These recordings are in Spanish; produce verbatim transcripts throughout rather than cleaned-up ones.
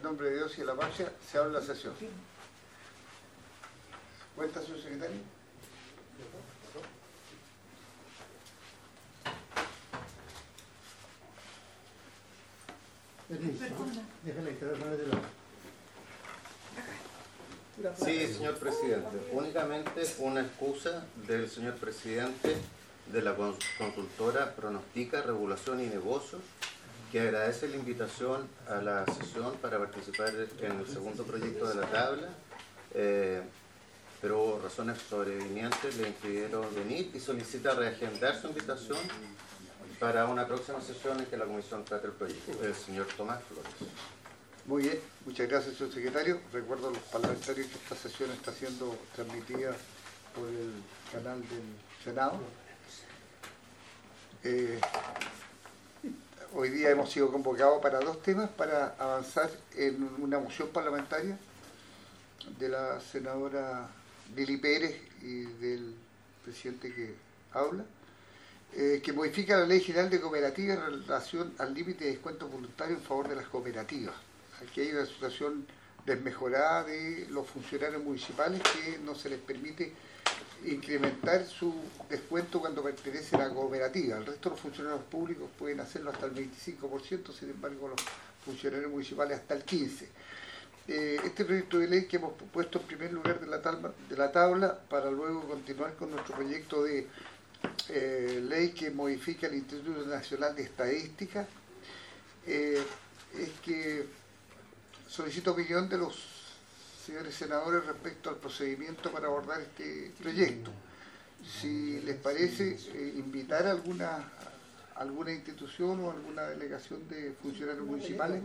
el nombre de Dios y de la patria, se abre la sesión. ¿Cuenta, señor secretario? Sí, señor presidente. Únicamente una excusa del señor presidente de la consultora Pronostica Regulación y Negocios, que agradece la invitación a la sesión para participar en el segundo proyecto de la tabla, eh, pero razones sobrevinientes le impidieron venir y solicita reagendar su invitación para una próxima sesión en que la comisión trate el proyecto. El señor Tomás Flores. Muy bien, muchas gracias, señor secretario. Recuerdo a los parlamentarios que esta sesión está siendo transmitida por el canal del Senado. Eh, hoy día hemos sido convocados para dos temas, para avanzar en una moción parlamentaria de la senadora Lili Pérez y del presidente que habla, eh, que modifica la Ley General de Cooperativas en relación al límite de descuento voluntario en favor de las cooperativas. Aquí hay una situación desmejorada de los funcionarios municipales que no se les permite incrementar su descuento cuando pertenecen a la cooperativa. El resto de los funcionarios públicos pueden hacerlo hasta el veinticinco por ciento, sin embargo los funcionarios municipales hasta el quince por ciento. Eh, este proyecto de ley que hemos puesto en primer lugar de la tabla, de la tabla para luego continuar con nuestro proyecto de eh, ley que modifica el Instituto Nacional de Estadística, eh, es que solicito opinión de los señores senadores respecto al procedimiento para abordar este proyecto. Si les parece, eh, invitar a alguna, alguna institución o alguna delegación de funcionarios municipales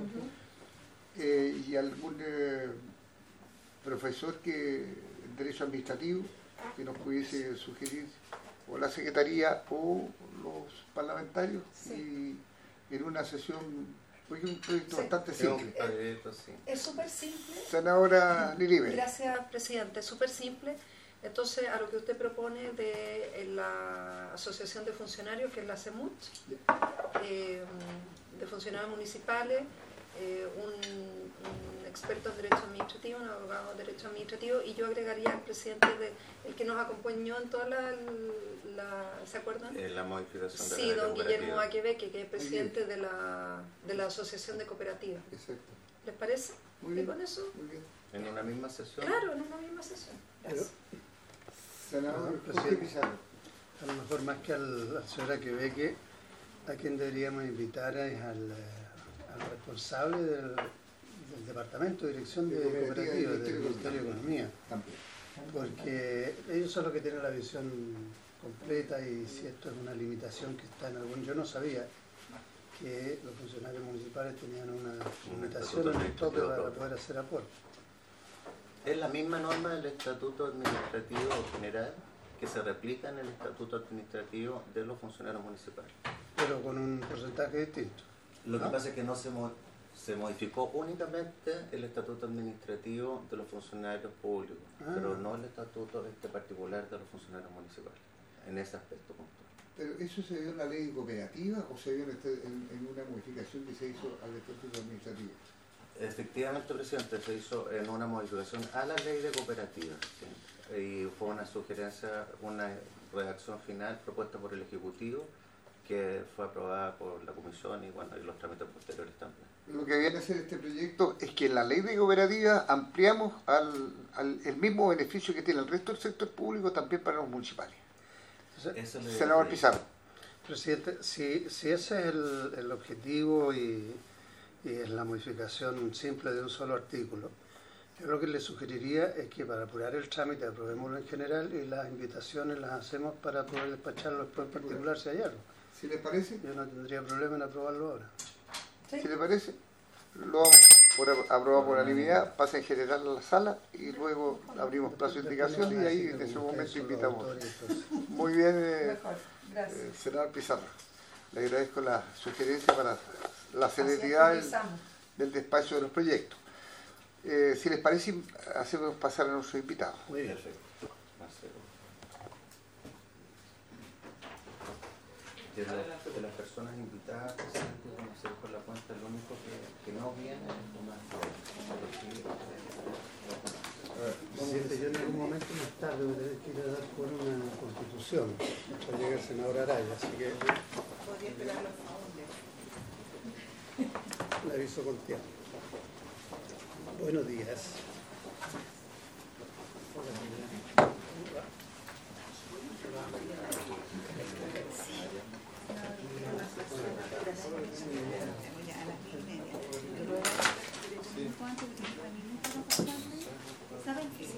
eh, y algún eh, profesor que en Derecho Administrativo que nos pudiese sugerir, o la Secretaría o los parlamentarios, y en una sesión. Porque es un proyecto sí. bastante simple. Eh, es súper simple. Senadora Lilibe. Gracias, presidente. Es súper simple. Entonces, a lo que usted propone de la Asociación de Funcionarios, que es la CEMUT, eh, de funcionarios municipales, eh, un, un experto en Derecho Administrativo, un abogado de Derecho Administrativo, y yo agregaría al presidente, de, el que nos acompañó en toda la... la ¿se acuerdan? Eh, la modificación de sí, la don Guillermo Aquebeque, que es presidente de la, de la Asociación de Cooperativas. Exacto. ¿Les parece? Muy bien. ¿Y con eso? Muy bien. ¿En una misma sesión? Claro, en una misma sesión. Gracias. Senador no, presidente Pizarro. A lo mejor más que al, a la señora Aquebeque, a quien deberíamos invitar es al, al responsable del, del Departamento de Dirección de, de Cooperativas, del Ministerio de Economía. También. Porque ellos son los que tienen la visión completa, y si esto es una limitación que está en algún... Yo no sabía que los funcionarios municipales tenían una limitación en el tope para poder hacer aportes. Es la misma norma del Estatuto Administrativo General que se replica en el Estatuto Administrativo de los funcionarios municipales. Pero con un porcentaje distinto. Lo que ¿no? pasa es que no se, mo se modificó únicamente el Estatuto Administrativo de los funcionarios públicos, ah. pero no el Estatuto este particular de los funcionarios municipales, en ese aspecto puntual. ¿Pero eso se dio en la ley cooperativa o se dio en, este, en, en una modificación que se hizo al Estatuto Administrativo? Efectivamente, presidente, se hizo en una modificación a la ley de cooperativas, ¿sí? Y fue una sugerencia, una redacción final propuesta por el Ejecutivo que fue aprobada por la Comisión y, bueno, y los trámites posteriores también. Lo que viene a hacer este proyecto es que en la ley de cooperativas ampliamos al, al el mismo beneficio que tiene el resto del sector público también para los municipales. Entonces, senador Pizarro. Presidente, si, si ese es el, el objetivo y, y es la modificación simple de un solo artículo, yo lo que le sugeriría es que para apurar el trámite aprobémoslo en general y las invitaciones las hacemos para poder despacharlo después en particular si hay algo. ¿Si les parece? Yo no tendría problema en aprobarlo ahora. ¿Sí? ¿Si les parece? Lo por aprobado por unanimidad, pasa en general a la sala y luego abrimos plazo de indicación y ahí en ese momento invitamos. Muy bien, eh, eh, senador Pizarro. Le agradezco la sugerencia para la celeridad del, del despacho de los proyectos. Eh, si les parece, hacemos pasar a nuestros invitados. Muy bien. Perfecto. De, la, de las personas invitadas, presidente, conocer por la cuenta, el único que, que no viene es Tomás Flores. pero me tenés que ir a dar por una constitución. Después llega el senador Araya, así que Podría esperar los favores. le aviso con tiempo. Buenos días. ¿Saben qué?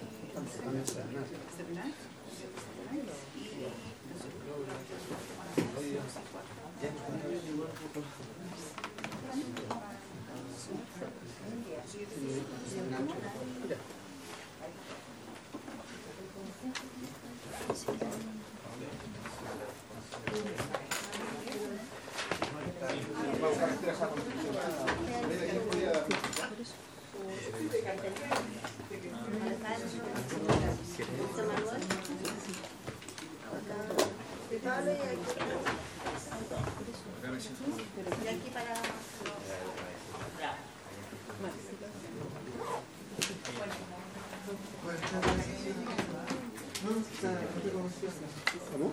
¿Cómo?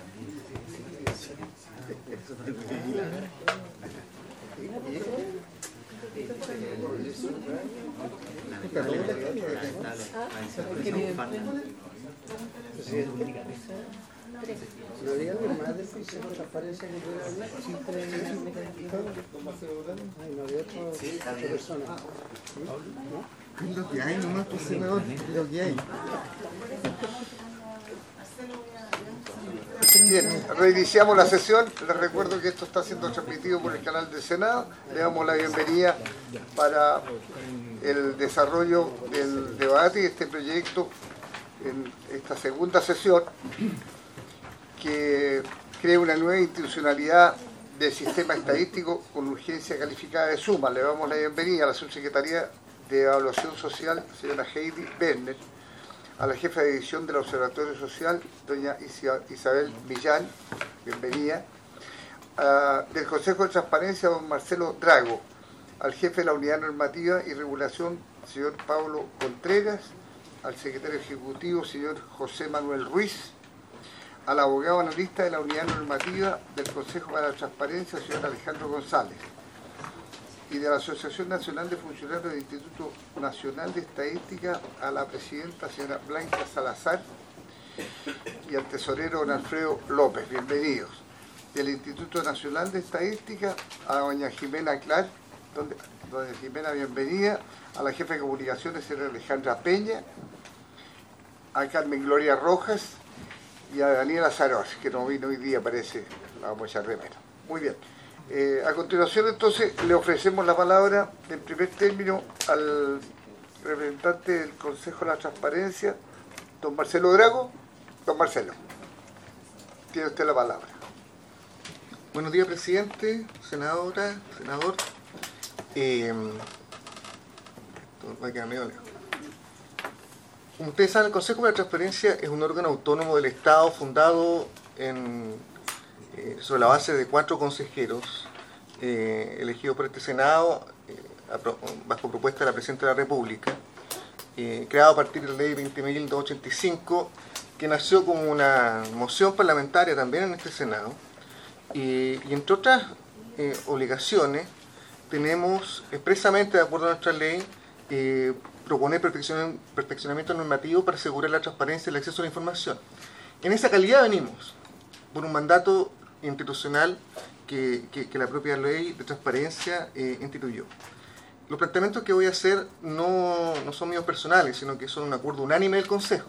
¿No había algo más del Consejo de Transparencia que pudiera hablar? Ay, no había otro, otra persona. ¿No? Lo que hay nomás, pues, senador, lo que hay. Bien, reiniciamos la sesión. Les recuerdo que esto está siendo transmitido por el canal del Senado. Le damos la bienvenida para el desarrollo del debate y este proyecto en esta segunda sesión que crea una nueva institucionalidad del sistema estadístico con urgencia calificada de suma. Le damos la bienvenida a la subsecretaría de Evaluación Social, señora Heidi Werner, a la jefa de división del Observatorio Social, doña Isabel Millán, bienvenida, uh, del Consejo de Transparencia, don Marcelo Drago, al jefe de la Unidad Normativa y Regulación, señor Pablo Contreras, al secretario ejecutivo, señor José Manuel Ruiz, al abogado analista de la Unidad Normativa del Consejo para la Transparencia, señor Alejandro González, y de la Asociación Nacional de Funcionarios del Instituto Nacional de Estadística, a la presidenta, señora Blanca Salazar, y al tesorero, don Alfredo López. Bienvenidos. Del Instituto Nacional de Estadística, a doña Jimena Clar, donde, doña Jimena, bienvenida, a la jefa de comunicaciones, señora Alejandra Peña, a Carmen Gloria Rojas y a Daniela Sarós, que no vino hoy día, parece, la vamos a echar de menos. Muy bien. Eh, a continuación, entonces, le ofrecemos la palabra, en primer término, al representante del Consejo de la Transparencia, don Marcelo Drago. Don Marcelo, tiene usted la palabra. Buenos días, presidente, senadora, senador. Eh, va a quedar medio lejos. Como ustedes saben, el Consejo de la Transparencia es un órgano autónomo del Estado fundado en... sobre la base de cuatro consejeros eh, elegidos por este Senado eh, bajo propuesta de la Presidenta de la República, eh, creado a partir de la Ley veinte mil doscientos ochenta y cinco, que nació como una moción parlamentaria también en este Senado, y, y entre otras eh, obligaciones tenemos expresamente, de acuerdo a nuestra ley, eh, proponer perfeccion, perfeccionamiento normativo para asegurar la transparencia y el acceso a la información. En esa calidad venimos, por un mandato institucional que, que, que la propia ley de transparencia eh, instituyó. Los planteamientos que voy a hacer no, no son míos personales, sino que son un acuerdo unánime del Consejo,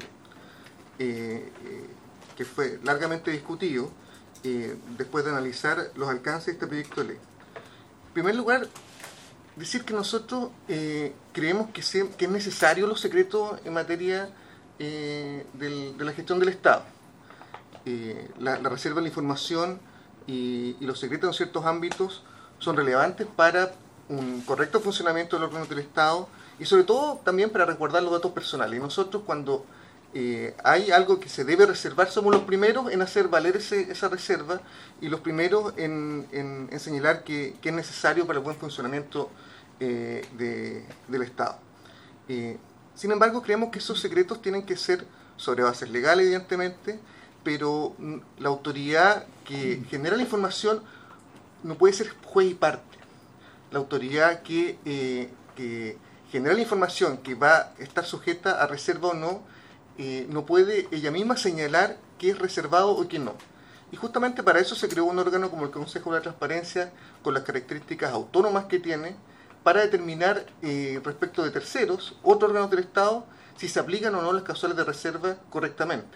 eh, eh, que fue largamente discutido eh, después de analizar los alcances de este proyecto de ley. En primer lugar, decir que nosotros eh, creemos que, se, que es necesario los secretos en materia eh, del, de la gestión del Estado. Eh, la, la reserva de la información y, y los secretos en ciertos ámbitos son relevantes para un correcto funcionamiento de los órganos del Estado y sobre todo también para resguardar los datos personales. Y nosotros, cuando eh, hay algo que se debe reservar, somos los primeros en hacer valer ese, esa reserva y los primeros en, en, en señalar que, que es necesario para el buen funcionamiento eh, de, del Estado. Eh, sin embargo, creemos que esos secretos tienen que ser sobre bases legales, evidentemente, pero la autoridad que genera la información no puede ser juez y parte. La autoridad que, eh, que genera la información, que va a estar sujeta a reserva o no, eh, no puede ella misma señalar qué es reservado o qué no. Y justamente para eso se creó un órgano como el Consejo de la Transparencia, con las características autónomas que tiene, para determinar eh, respecto de terceros, otros órganos del Estado, si se aplican o no las causales de reserva correctamente.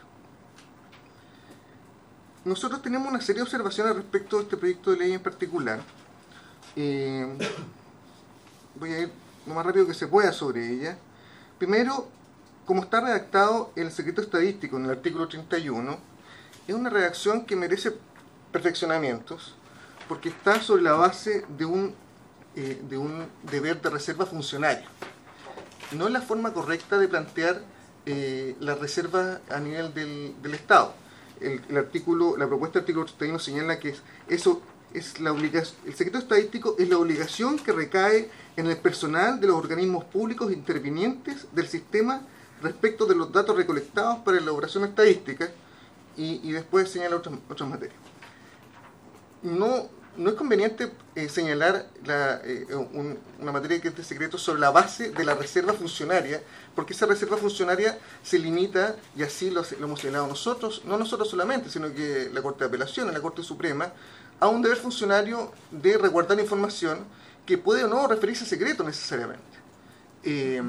Nosotros tenemos una serie de observaciones respecto de este proyecto de ley en particular. Eh, voy a ir lo más rápido que se pueda sobre ella. Primero, como está redactado el secreto estadístico en el artículo treinta y uno, es una redacción que merece perfeccionamientos, porque está sobre la base de un, eh, de un deber de reserva funcionario. No es la forma correcta de plantear eh, la reserva a nivel del, del Estado. El, el artículo, la propuesta del artículo treinta y uno señala que es, eso es la obligación, el secreto estadístico es la obligación que recae en el personal de los organismos públicos intervinientes del sistema respecto de los datos recolectados para la elaboración estadística, y, y después señala otras, otras materias. No, no es conveniente eh, señalar la, eh, un, una materia que es de secreto sobre la base de la reserva funcionaria, porque esa reserva funcionaria se limita, y así lo, lo hemos señalado nosotros, no nosotros solamente, sino que la Corte de Apelaciones, la Corte Suprema, a un deber funcionario de resguardar información que puede o no referirse a secreto necesariamente. Eh,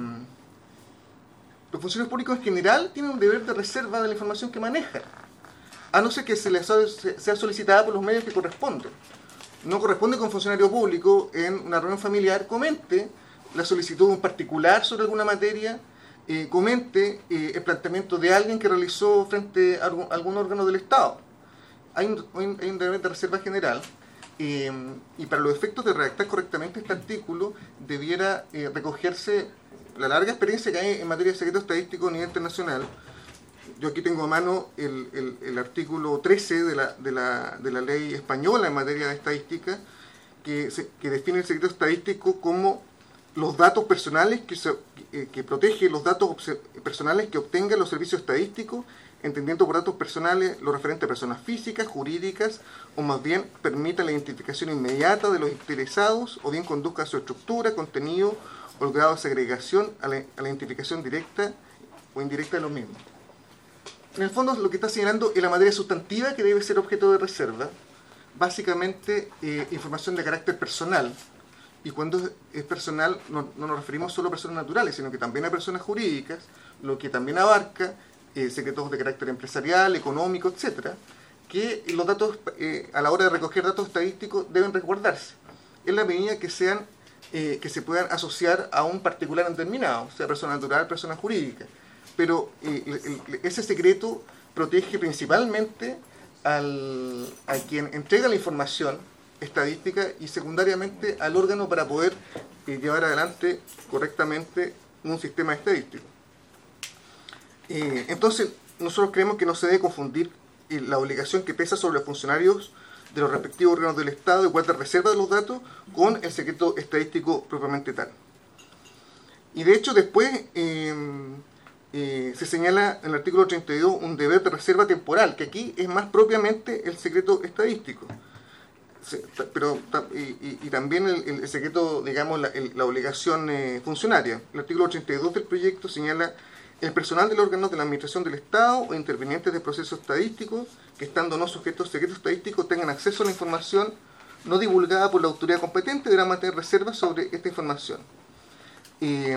los funcionarios públicos en general tienen un deber de reserva de la información que manejan, a no ser que se les sea solicitada por los medios que corresponden. No corresponde que un funcionario público en una reunión familiar comente la solicitud de un particular sobre alguna materia, eh, comente eh, el planteamiento de alguien que realizó frente a algún, algún órgano del Estado. Hay un, hay un deber de reserva general, eh, y para los efectos de redactar correctamente este artículo debiera eh, recogerse la larga experiencia que hay en materia de secreto estadístico a nivel internacional. Yo aquí tengo a mano el, el, el artículo trece de la, de, la, de la ley española en materia de estadística, que, se, que define el secreto estadístico como los datos personales que, se, que, que protege los datos personales que obtengan los servicios estadísticos, entendiendo por datos personales lo referente a personas físicas, jurídicas, o más bien permita la identificación inmediata de los interesados, o bien conduzca a su estructura, contenido o el grado de segregación a la, a la identificación directa o indirecta de los mismos. En el fondo, lo que está señalando es la materia sustantiva que debe ser objeto de reserva, básicamente eh, información de carácter personal, y cuando es personal no, no nos referimos solo a personas naturales, sino que también a personas jurídicas, lo que también abarca eh, secretos de carácter empresarial, económico, etcétera, que los datos, eh, a la hora de recoger datos estadísticos, deben resguardarse, en la medida que sean eh, que se puedan asociar a un particular determinado, sea persona natural, persona jurídica. Pero eh, el, el, ese secreto protege principalmente al, a quien entrega la información estadística y secundariamente al órgano para poder eh, llevar adelante correctamente un sistema estadístico. Eh, entonces, nosotros creemos que no se debe confundir eh, la obligación que pesa sobre los funcionarios de los respectivos órganos del Estado de guardar reserva de los datos con el secreto estadístico propiamente tal. Y de hecho, después... Eh, Eh, se señala en el artículo treinta y dos un deber de reserva temporal, que aquí es más propiamente el secreto estadístico. Se, pero y, y, y también el, el secreto, digamos, la, el, la obligación eh, funcionaria. El artículo treinta y dos del proyecto señala el personal del órgano de la administración del Estado o intervinientes de procesos estadísticos que, estando no sujetos a secreto estadístico, tengan acceso a la información no divulgada por la autoridad competente, deberán mantener reservas sobre esta información. Eh,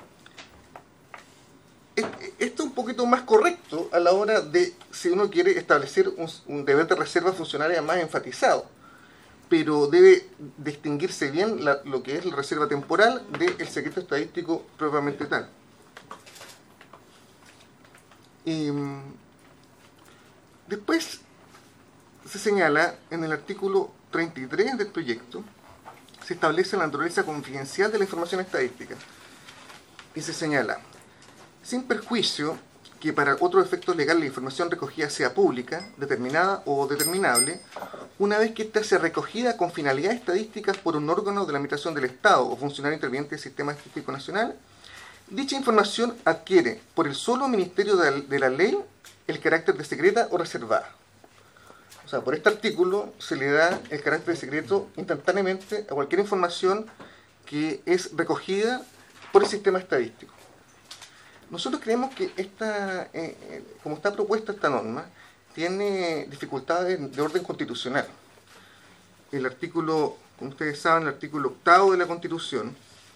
Esto es un poquito más correcto a la hora de, si uno quiere establecer un, un deber de reserva funcionaria más enfatizado, pero debe distinguirse bien la, lo que es la reserva temporal del secreto estadístico propiamente tal. Y, después se señala en el artículo treinta y tres del proyecto, se establece la naturaleza confidencial de la información estadística y se señala: sin perjuicio que para otros efectos legales la información recogida sea pública, determinada o determinable, una vez que ésta sea recogida con finalidades estadísticas por un órgano de la administración del Estado o funcionario interviniente del Sistema Estadístico Nacional, dicha información adquiere por el solo ministerio de la, de la ley el carácter de secreta o reservada. O sea, por este artículo se le da el carácter de secreto instantáneamente a cualquier información que es recogida por el sistema estadístico. Nosotros creemos que esta, eh, como está propuesta esta norma, tiene dificultades de orden constitucional. El artículo, como ustedes saben, el artículo octavo de la Constitución,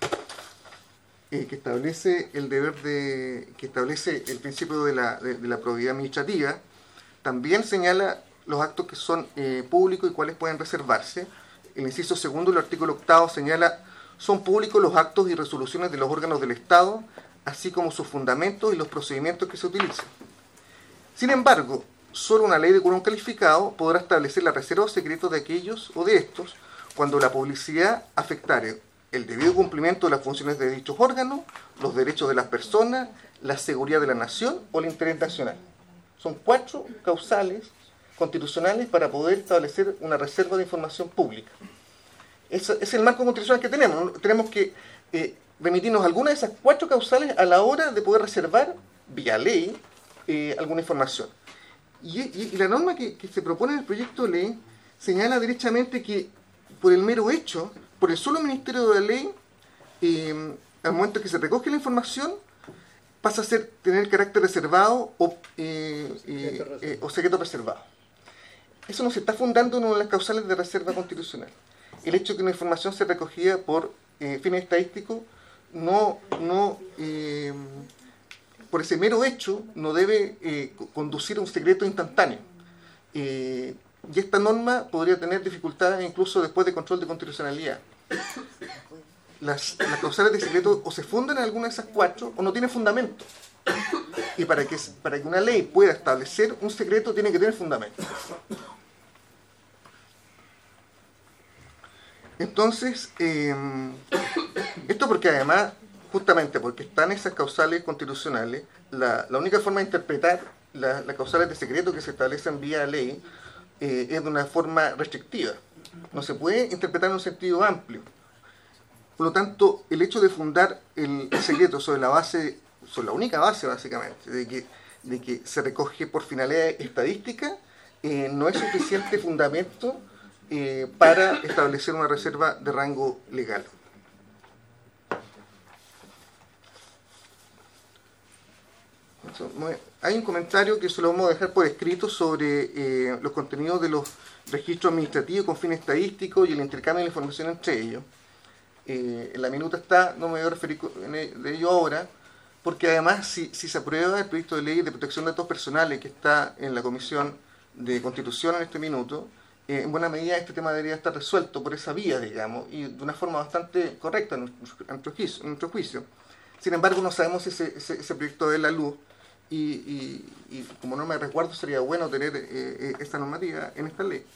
eh, que establece el deber de, que establece el principio de la, de, de la probidad administrativa, también señala los actos que son eh, públicos y cuáles pueden reservarse. El inciso segundo del artículo octavo señala: son públicos los actos y resoluciones de los órganos del Estado, así como sus fundamentos y los procedimientos que se utilizan. Sin embargo, solo una ley de quórum calificado podrá establecer la reserva o secreto de aquellos o de estos cuando la publicidad afectare el debido cumplimiento de las funciones de dichos órganos, los derechos de las personas, la seguridad de la nación o el interés nacional. Son cuatro causales constitucionales para poder establecer una reserva de información pública. Ese es el marco constitucional que tenemos. Tenemos que eh, remitirnos a alguna de esas cuatro causales a la hora de poder reservar, vía ley, eh, alguna información. Y, y, y la norma que, que se propone en el proyecto de ley señala derechamente que por el mero hecho, por el solo ministerio de la ley, eh, al momento que se recoge la información, pasa a ser tener carácter reservado o, eh, eh, eh, o secreto reservado. Eso no se está fundando en una de las causales de reserva constitucional. El hecho de que una información sea recogida por eh, fines estadísticos no, no eh, por ese mero hecho no debe eh, conducir a un secreto instantáneo. Eh, y esta norma podría tener dificultades incluso después de control de constitucionalidad. Las, las causales de secreto o se fundan en alguna de esas cuatro o no tienen fundamento. Y para que, para que una ley pueda establecer un secreto tiene que tener fundamento. Entonces, eh, esto porque además, justamente porque están esas causales constitucionales, la, la única forma de interpretar la, las causales de secreto que se establecen vía ley eh, es de una forma restrictiva. No se puede interpretar en un sentido amplio. Por lo tanto, el hecho de fundar el, el secreto sobre la base, sobre la única base básicamente, de que, de que se recoge por finalidades estadísticas, eh, no es suficiente fundamento eh, para establecer una reserva de rango legal. Hay un comentario que se lo vamos a dejar por escrito sobre eh, los contenidos de los registros administrativos con fines estadísticos y el intercambio de información entre ellos. Eh, en la minuta está, no me voy a referir de ello ahora, porque además si, si se aprueba el proyecto de ley de protección de datos personales que está en la Comisión de Constitución en este minuto, eh, en buena medida este tema debería estar resuelto por esa vía, digamos, y de una forma bastante correcta en nuestro, en nuestro, juicio, en nuestro juicio. Sin embargo, no sabemos si ese, ese, ese proyecto de la luz, y, y, y como norma de resguardo sería bueno tener eh, eh, esta normativa en esta ley.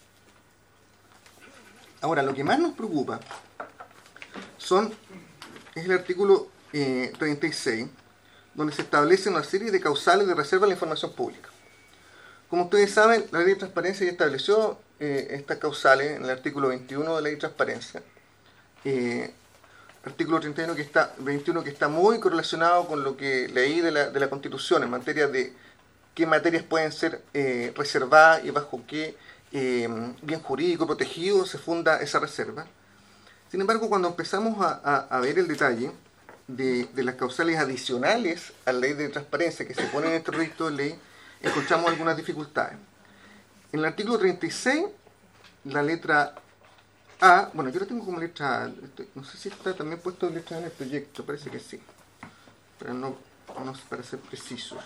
Ahora, lo que más nos preocupa son, es el artículo eh, treinta y seis, donde se establece una serie de causales de reserva de la información pública. Como ustedes saben, la Ley de Transparencia ya estableció eh, estas causales en el artículo veintiuno de la Ley de Transparencia. Eh, artículo treinta y uno que está, veintiuno que está muy correlacionado con lo que leí de la, de la Constitución en materia de qué materias pueden ser eh, reservadas y bajo qué eh, bien jurídico protegido se funda esa reserva. Sin embargo, cuando empezamos a, a, a ver el detalle de, de las causales adicionales a la Ley de Transparencia que se ponen en este proyecto de ley, encontramos algunas dificultades. En el artículo treinta y seis, la letra A, bueno, yo la tengo como letra A, no sé si está también puesto letra A en el proyecto, parece que sí, pero no, no para ser precisos.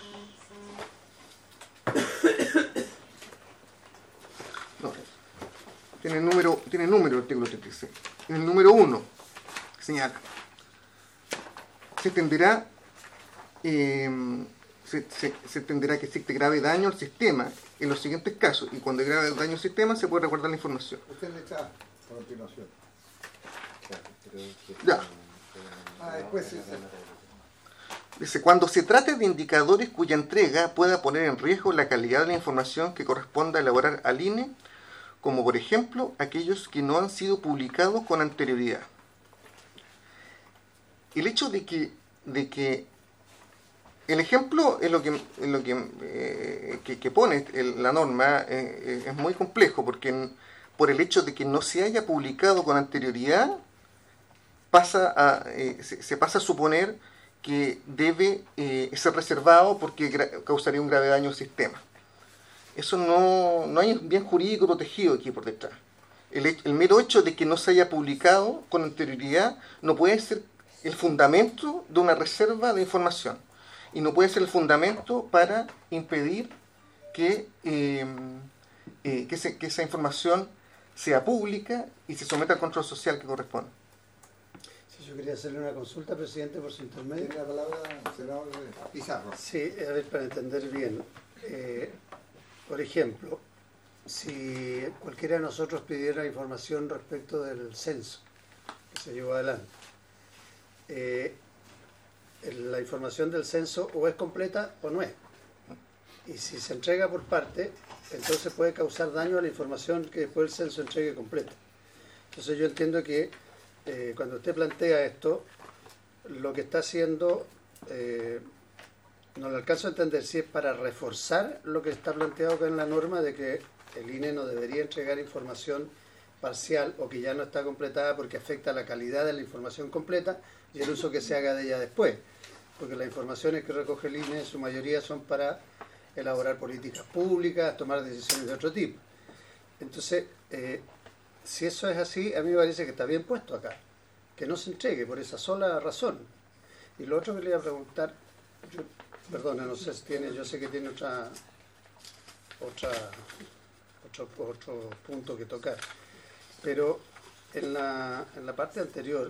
No, tiene número, tiene número el artículo treinta y seis. En el número uno, señala, se entenderá, eh, se, se, se entenderá que existe grave daño al sistema en los siguientes casos, y cuando hay grave daño al sistema se puede resguardar la información. Usted le echa a continuación. Ya. Ah, después sí, sí. Dice, cuando se trate de indicadores cuya entrega pueda poner en riesgo la calidad de la información que corresponda elaborar al I N E, como por ejemplo aquellos que no han sido publicados con anterioridad. El hecho de que de que el ejemplo es lo que, es lo que, eh, que, que pone el, la norma eh, es muy complejo, porque en, por el hecho de que no se haya publicado con anterioridad, pasa a, eh, se, se pasa a suponer que debe eh, ser reservado porque gra- causaría un grave daño al sistema. Eso no, no hay un bien jurídico protegido aquí por detrás. El, hecho, el mero hecho de que no se haya publicado con anterioridad no puede ser el fundamento de una reserva de información y no puede ser el fundamento para impedir que, eh, eh, que, se, que esa información sea pública y se someta al control social que corresponde. Sí, yo quería hacerle una consulta, presidente, por su intermedio. Tiene la palabra el senador Pizarro. Sí, a ver, para entender bien. Eh, por ejemplo, si cualquiera de nosotros pidiera información respecto del censo que se llevó adelante, eh, la información del censo o es completa o no es. Y si se entrega por parte, entonces puede causar daño a la información que después el censo entregue completa. Entonces yo entiendo que eh, cuando usted plantea esto, lo que está haciendo, eh, no lo alcanzo a entender si es para reforzar lo que está planteado acá en la norma de que el I N E no debería entregar información parcial o que ya no está completada porque afecta la calidad de la información completa y el uso que se haga de ella después. Porque las informaciones que recoge el I N E en su mayoría son para elaborar políticas públicas, tomar decisiones de otro tipo. Entonces, eh, si eso es así, a mí me parece que está bien puesto acá, que no se entregue por esa sola razón. Y lo otro que le iba a preguntar, yo, perdona, no sé si tiene, yo sé que tiene otra, otra, otro, otro punto que tocar, pero en la, en la parte anterior,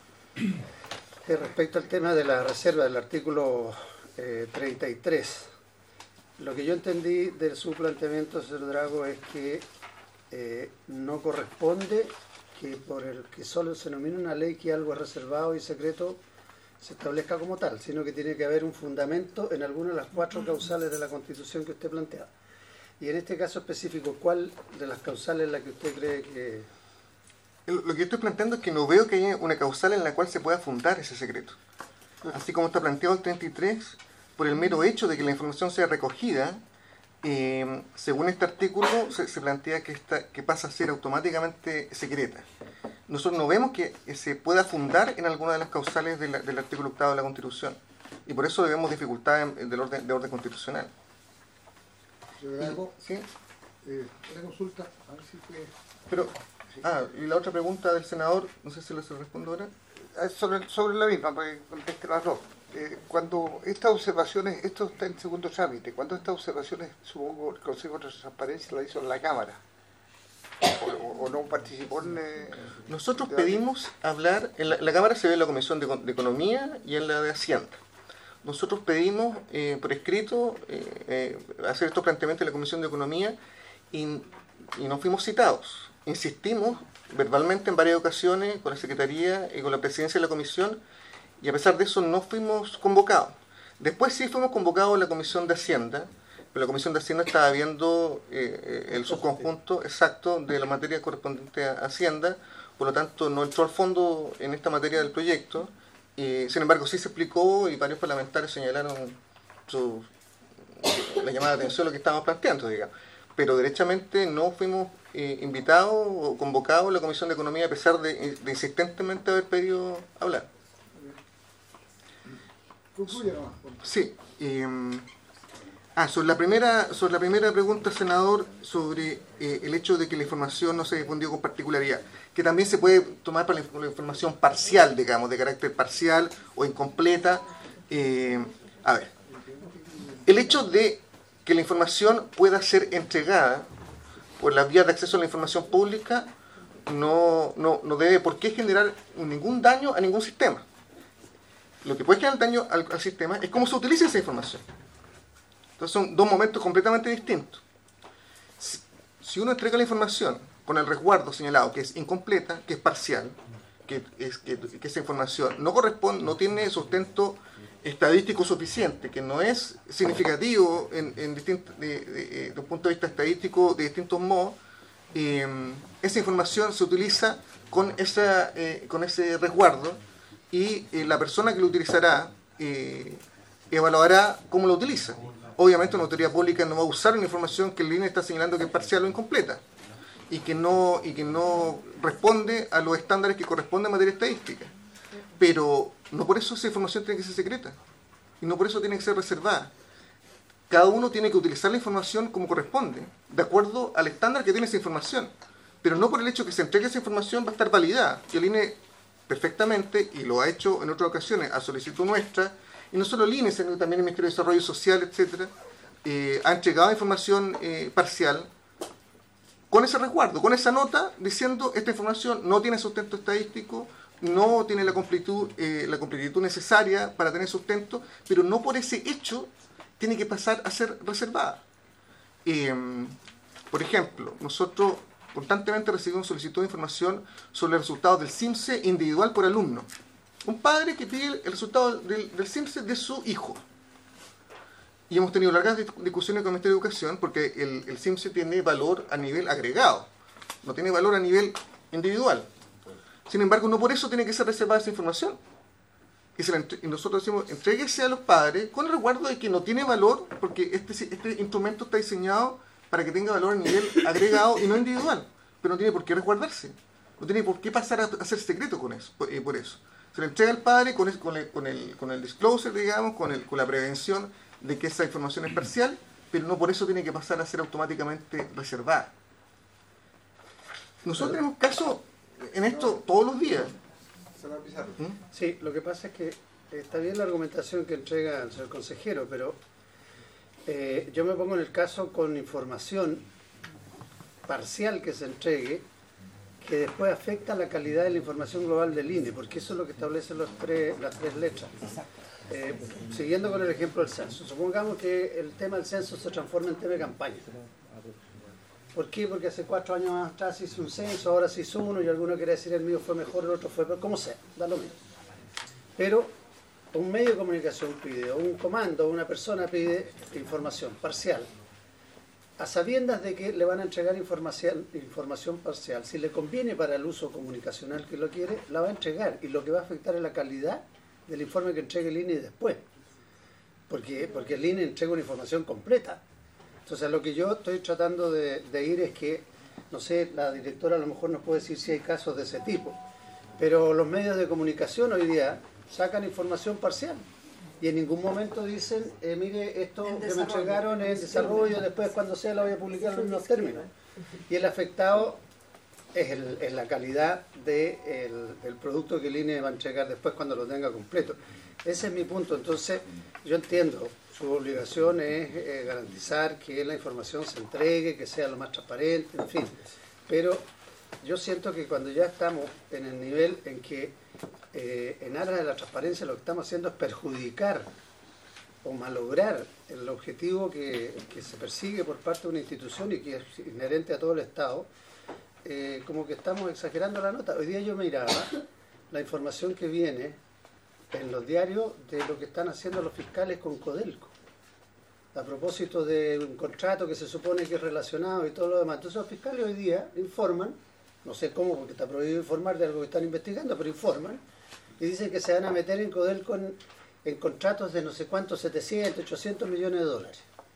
que respecto al tema de la reserva del artículo eh, treinta y tres, lo que yo entendí de su planteamiento, señor Drago, es que eh, no corresponde que por el que solo se nomine una ley que algo es reservado y secreto se establezca como tal, sino que tiene que haber un fundamento en alguna de las cuatro causales de la Constitución que usted plantea. Y en este caso específico, ¿cuál de las causales es la que usted cree que...? Lo que yo estoy planteando es que no veo que haya una causal en la cual se pueda fundar ese secreto. Así como está planteado el treinta y tres, por el mero hecho de que la información sea recogida, eh, según este artículo se, se plantea que, esta, que pasa a ser automáticamente secreta. Nosotros no vemos que se pueda fundar en alguna de las causales de la, del artículo octavo de la Constitución. Y por eso debemos dificultades del orden, de orden constitucional. Señor Drago, ¿Sí? eh, una consulta, a ver si puede... Pero, ah, y la otra pregunta del senador, no sé si lo se respondo ahora. Sobre, sobre la misma, para que conteste las dos. Eh, cuando estas observaciones, esto está en segundo trámite, cuando estas observaciones, supongo, el Consejo de Transparencia la hizo en la Cámara, o, o, o no participó en... Eh, Nosotros pedimos hablar, en la, en la Cámara se ve en la Comisión de, de Economía y en la de Hacienda. Nosotros pedimos eh, por escrito eh, eh, hacer estos planteamientos en la Comisión de Economía y, y no fuimos citados. Insistimos verbalmente en varias ocasiones con la Secretaría y con la Presidencia de la Comisión y a pesar de eso no fuimos convocados. Después sí fuimos convocados a la Comisión de Hacienda, pero la Comisión de Hacienda estaba viendo eh, el subconjunto exacto de la materia correspondiente a Hacienda, por lo tanto no entró al fondo en esta materia del proyecto. Y, sin embargo, sí se explicó y varios parlamentarios señalaron su, la llamada de atención a lo que estábamos planteando, digamos. Pero derechamente no fuimos eh, invitados o convocados a la Comisión de Economía a pesar de, de insistentemente haber pedido hablar. Concluye nomás. Sí. Eh, ah, sobre la primera, sobre la primera pregunta, senador, sobre eh, el hecho de que la información no se difundió con particularidad, que también se puede tomar para la, la información parcial, digamos, de carácter parcial o incompleta. Eh, a ver, el hecho de que la información pueda ser entregada por las vías de acceso a la información pública no, no, no debe por qué generar ningún daño a ningún sistema. Lo que puede generar daño al, al sistema es cómo se utiliza esa información. Entonces son dos momentos completamente distintos. Si, si uno entrega la información con el resguardo señalado, que es incompleta, que es parcial, que, es, que, que esa información no corresponde, no tiene sustento estadístico suficiente, que no es significativo en, en distinto, de, de, de un punto de vista estadístico de distintos modos, eh, esa información se utiliza con, esa, eh, con ese resguardo y eh, la persona que lo utilizará eh, evaluará cómo lo utiliza. Obviamente una autoridad pública no va a usar una información que el I N E está señalando que es parcial o incompleta y que no, y que no responde a los estándares que corresponden en materia estadística. Pero no por eso esa información tiene que ser secreta y no por eso tiene que ser reservada. Cada uno tiene que utilizar la información como corresponde, de acuerdo al estándar que tiene esa información. Pero no por el hecho que se entregue esa información va a estar validada. Y el I N E perfectamente, y lo ha hecho en otras ocasiones a solicitud nuestra, y no solo el I N E, sino también el Ministerio de Desarrollo Social, etcétera, eh, ha entregado información eh, parcial con ese resguardo, con esa nota diciendo esta información no tiene sustento estadístico, no tiene la completitud, eh, la completitud necesaria para tener sustento, pero no por ese hecho tiene que pasar a ser reservada. Eh, por ejemplo, nosotros constantemente recibimos solicitud de información sobre los resultados del C I M S E individual por alumno. Un padre que pide el resultado del, del C I M S E de su hijo. Y hemos tenido largas discusiones con el Ministerio de Educación porque el, el C I M S E tiene valor a nivel agregado, no tiene valor a nivel individual. Sin embargo, no por eso tiene que ser reservada esa información. Y, se la entre, y nosotros decimos, entréguese a los padres con el resguardo de que no tiene valor porque este, este instrumento está diseñado para que tenga valor a nivel agregado y no individual. Pero no tiene por qué resguardarse. No tiene por qué pasar a, a ser secreto con eso, por, eh, por eso. Se le entrega al padre con el, con el, con el, con el disclosure, digamos, con, el, con la prevención de que esa información es parcial, pero no por eso tiene que pasar a ser automáticamente reservada. Nosotros tenemos casos en esto todos los días. ¿Mm? Sí, lo que pasa es que está bien la argumentación que entrega el señor consejero, pero eh, yo me pongo en el caso con información parcial que se entregue, que después afecta la calidad de la información global del I N E, porque eso es lo que establecen los tres, las tres letras. Eh, siguiendo con el ejemplo del censo, supongamos que el tema del censo se transforma en tema de campaña. ¿Por qué? Porque hace cuatro años atrás se hizo un censo, ahora se hizo uno y alguno quiere decir el mío fue mejor, el otro fue peor, como sea, da lo mismo. Pero un medio de comunicación pide, o un comando, o una persona pide información parcial, a sabiendas de que le van a entregar información, información parcial. Si le conviene para el uso comunicacional que lo quiere, la va a entregar y lo que va a afectar es la calidad del informe que entregue el I N E después. Porque, porque el I N E entrega una información completa. Entonces, lo que yo estoy tratando de, de ir es que, no sé, la directora a lo mejor nos puede decir si hay casos de ese tipo, pero los medios de comunicación hoy día sacan información parcial y en ningún momento dicen, eh, mire, esto que me entregaron es desarrollo, después cuando sea la voy a publicar en los mismos términos. Y el afectado es, el, es la calidad de el, del producto que el I N E va a entregar después cuando lo tenga completo. Ese es mi punto. Entonces, yo entiendo, su obligación es eh, garantizar que la información se entregue, que sea lo más transparente, en fin. Pero yo siento que cuando ya estamos en el nivel en que eh, en aras de la transparencia lo que estamos haciendo es perjudicar o malograr el objetivo que, que se persigue por parte de una institución y que es inherente a todo el Estado, eh, como que estamos exagerando la nota. Hoy día yo miraba la información que viene en los diarios de lo que están haciendo los fiscales con Codelco, a propósito de un contrato que se supone que es relacionado y todo lo demás. Entonces los fiscales hoy día informan, no sé cómo porque está prohibido informar de algo que están investigando, pero informan y dicen que se van a meter en Codelco en, en contratos de no sé cuántos, setecientos, ochocientos millones de dólares.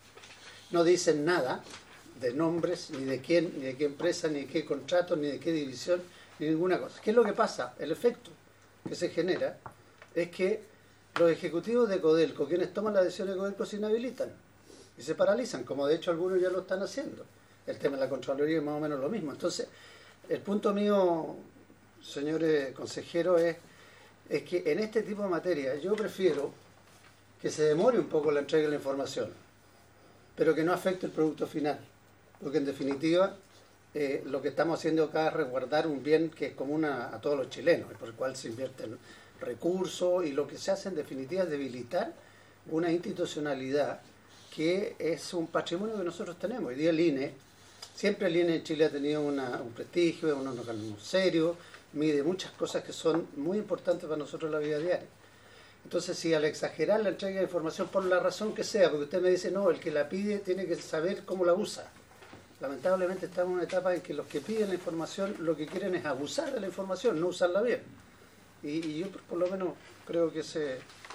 No dicen nada de nombres, ni de quién, ni de qué empresa, ni de qué contrato, ni de qué división, ni ninguna cosa. ¿Qué es lo que pasa? El efecto que se genera es que los ejecutivos de Codelco, quienes toman las decisiones de Codelco, se inhabilitan y se paralizan, como de hecho algunos ya lo están haciendo. El tema de la Contraloría es más o menos lo mismo. Entonces, el punto mío, señores consejeros, es, es que en este tipo de materia yo prefiero que se demore un poco la entrega de la información, pero que no afecte el producto final, porque en definitiva eh, lo que estamos haciendo acá es resguardar un bien que es común a, a todos los chilenos, por el cual se invierten recursos, y lo que se hace en definitiva es debilitar una institucionalidad que es un patrimonio que nosotros tenemos. Hoy día el I N E, siempre el I N E en Chile ha tenido una, un prestigio, es un organismo serio, mide muchas cosas que son muy importantes para nosotros en la vida diaria. Entonces, si al exagerar la entrega de información, por la razón que sea, porque usted me dice, no, el que la pide tiene que saber cómo la usa. Lamentablemente estamos en una etapa en que los que piden la información lo que quieren es abusar de la información, no usarla bien. Y, y yo por lo menos creo que ese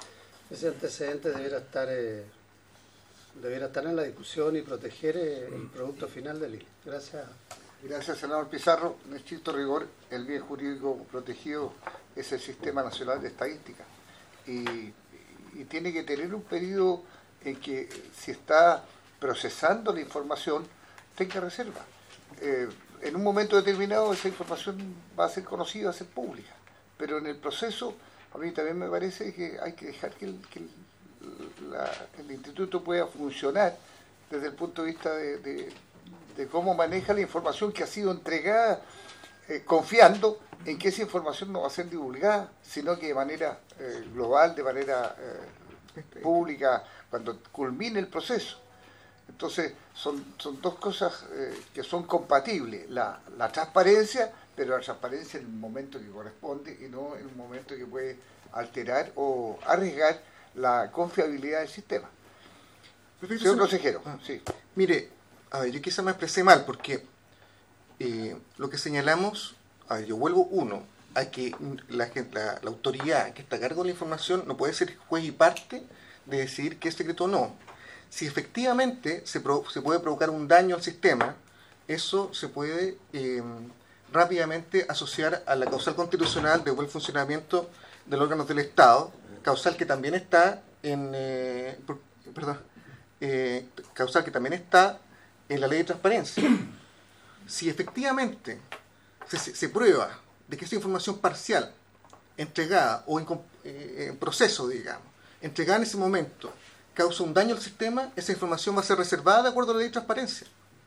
Ese antecedente debiera estar eh, debiera estar en la discusión y proteger eh, el producto final del I N E. Gracias. Gracias, senador Pizarro. En estricto rigor, el bien jurídico protegido es el Sistema Nacional de Estadística y, y tiene que tener un periodo en que si está procesando la información tenga reserva. Eh, en un momento determinado esa información va a ser conocida, va a ser pública, pero en el proceso a mí también me parece que hay que dejar que el, que el, la, el instituto pueda funcionar desde el punto de vista de, de, de cómo maneja la información que ha sido entregada, eh, confiando en que esa información no va a ser divulgada, sino que de manera eh, global, de manera eh, pública, cuando culmine el proceso. Entonces, son, son dos cosas eh, que son compatibles, la, la transparencia, pero la transparencia en el momento que corresponde y no en un momento que puede alterar o arriesgar la confiabilidad del sistema. Perfecto, Señor consejero, ah, sí. Mire, a ver, yo quizá me expresé mal, porque eh, lo que señalamos, a ver, yo vuelvo uno, a que la, la, la autoridad que está a cargo de la información no puede ser juez y parte de decidir qué es secreto o no. Si efectivamente se, pro, se puede provocar un daño al sistema, eso se puede eh, rápidamente asociar a la causal constitucional de buen funcionamiento de los órganos del Estado, causal que también está en eh, por, perdón, eh, causal que también está en la ley de transparencia. Si efectivamente se, se, se prueba de que esa información parcial entregada o en, eh, en proceso, digamos, entregada en ese momento causa un daño al sistema, esa información va a ser reservada de acuerdo a la ley de transparencia.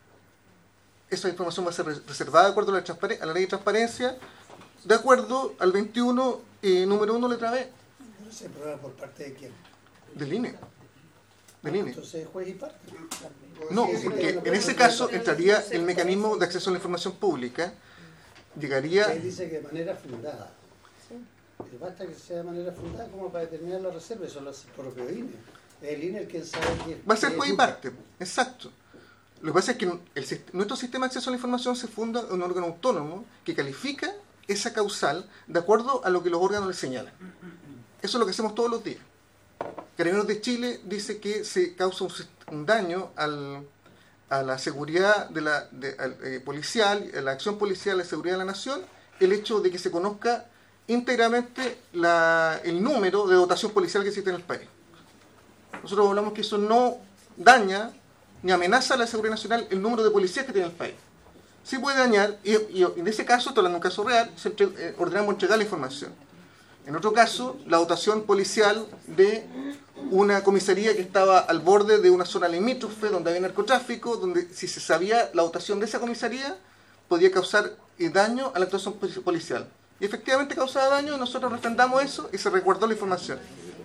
Esa información va a ser reservada de acuerdo a la, transparen- a la ley de transparencia, de acuerdo al veintiuno, eh, número uno, letra B. ¿Se prueba por parte de quién? Del I N E. Del I N E. Entonces, juez y parte. No, Sí, sí, porque sí, en ese caso entraría el mecanismo de acceso a la información pública, llegaría... Ahí dice que de manera fundada. Y basta que sea de manera fundada como para determinar la reserva, eso lo hace el propio I N E. Es el I N E el que sabe que... Va a ser que juez y educa. parte, exacto. Lo que pasa es que el, nuestro sistema de acceso a la información se funda en un órgano autónomo que califica esa causal de acuerdo a lo que los órganos le señalan. Eso es lo que hacemos todos los días. Carabineros de Chile dice que se causa un, un daño al, a la seguridad de la, de, al, eh, policial, a la acción policial, la seguridad de la nación, el hecho de que se conozca íntegramente la, el número de dotación policial que existe en el país. Nosotros hablamos que eso no daña ni amenaza a la seguridad nacional el número de policías que tiene el país. Sí puede dañar, y, y en ese caso, estoy hablando de un caso real, se entre, eh, ordenamos entregar la información. En otro caso, la dotación policial de una comisaría que estaba al borde de una zona limítrofe donde había narcotráfico, donde si se sabía la dotación de esa comisaría, podía causar eh, daño a la actuación policial. Y efectivamente causaba daño y nosotros refrendamos eso y se resguardó la información.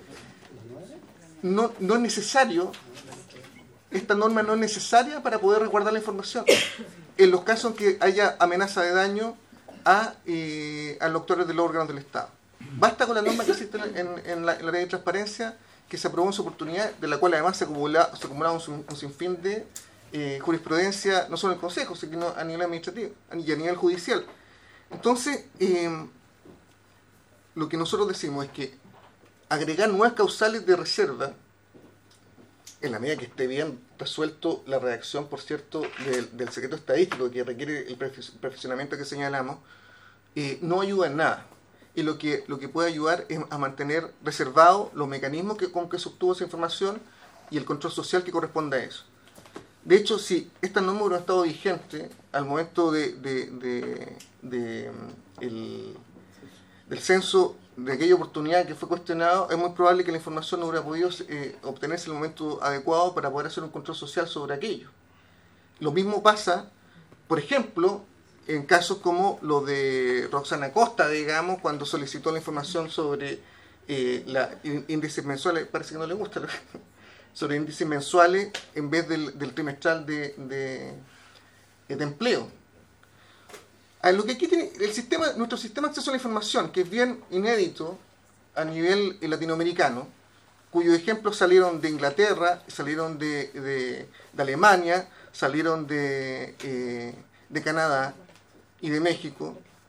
No, no es necesario, esta norma no es necesaria para poder resguardar la información. En los casos en que haya amenaza de daño a, eh, a los actores de los órganos del Estado. Basta con la norma que existe en, en, la, en la ley de transparencia, que se aprobó en su oportunidad, de la cual además se acumula, se acumulaba un, un sinfín de eh, jurisprudencia, no solo en el Consejo, sino a nivel administrativo y a nivel judicial. Entonces, eh, lo que nosotros decimos es que agregar nuevas causales de reserva, en la medida que esté bien resuelto la redacción, por cierto, del, del secreto estadístico que requiere el perfeccionamiento que señalamos, eh, no ayuda en nada. Y lo que, lo que puede ayudar es a mantener reservados los mecanismos que, con que se obtuvo esa información y el control social que corresponde a eso. De hecho, si esta norma hubiera estado vigente al momento de, de, de, de el, del censo de aquella oportunidad que fue cuestionado, es muy probable que la información no hubiera podido eh, obtenerse en el momento adecuado para poder hacer un control social sobre aquello. Lo mismo pasa, por ejemplo, en casos como lo de Roxana Costa, digamos, cuando solicitó la información sobre eh, la índices mensuales, parece que no le gusta, sobre índices mensuales en vez del, del trimestral de, de, de empleo. A lo que aquí tiene el sistema, nuestro sistema de acceso a la información, que es bien inédito a nivel latinoamericano, cuyos ejemplos salieron de Inglaterra, salieron de, de, de Alemania, salieron de, eh, de Canadá y de México,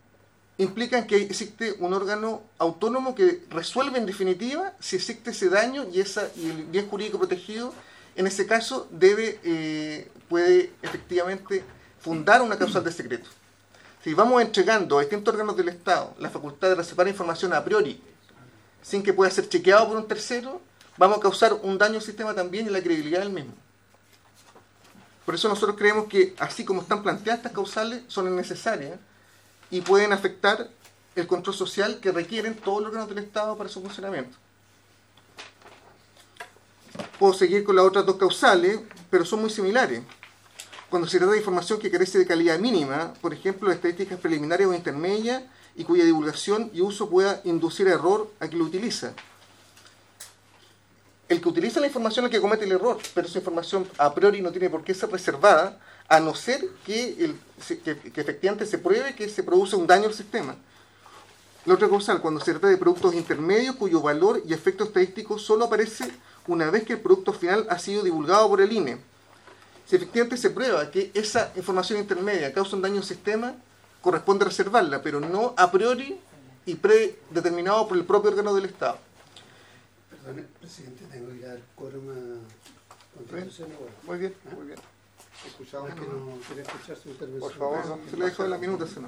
implican que existe un órgano autónomo que resuelve en definitiva si existe ese daño y, esa, y el bien jurídico protegido, en ese caso, debe eh, puede efectivamente fundar una causal de secreto. Si vamos entregando a distintos órganos del Estado la facultad de reservar información a priori, sin que pueda ser chequeado por un tercero, vamos a causar un daño al sistema también y a la credibilidad del mismo. Por eso nosotros creemos que, así como están planteadas estas causales, son innecesarias y pueden afectar el control social que requieren todos los órganos del Estado para su funcionamiento. Puedo seguir con las otras dos causales, pero son muy similares. Cuando se trata de información que carece de calidad mínima, por ejemplo, estadísticas preliminares o intermedias, y cuya divulgación y uso pueda inducir error a quien lo utiliza. El que utiliza la información es el que comete el error, pero esa información a priori no tiene por qué ser reservada, a no ser que, el, que, que efectivamente se pruebe que se produce un daño al sistema. La otra causal, cuando se trata de productos intermedios cuyo valor y efecto estadístico solo aparece una vez que el producto final ha sido divulgado por el I N E. Si efectivamente se prueba que esa información intermedia causa un daño al sistema, corresponde reservarla, pero no a priori y predeterminado por el propio órgano del Estado. Perdón, presidente, tengo que ir a dar quórum a Constitución. Muy bien, muy bien. Escuchamos. Es que no quiere escuchar su intervención. Por favor, No, se le dejo de la minuta, no.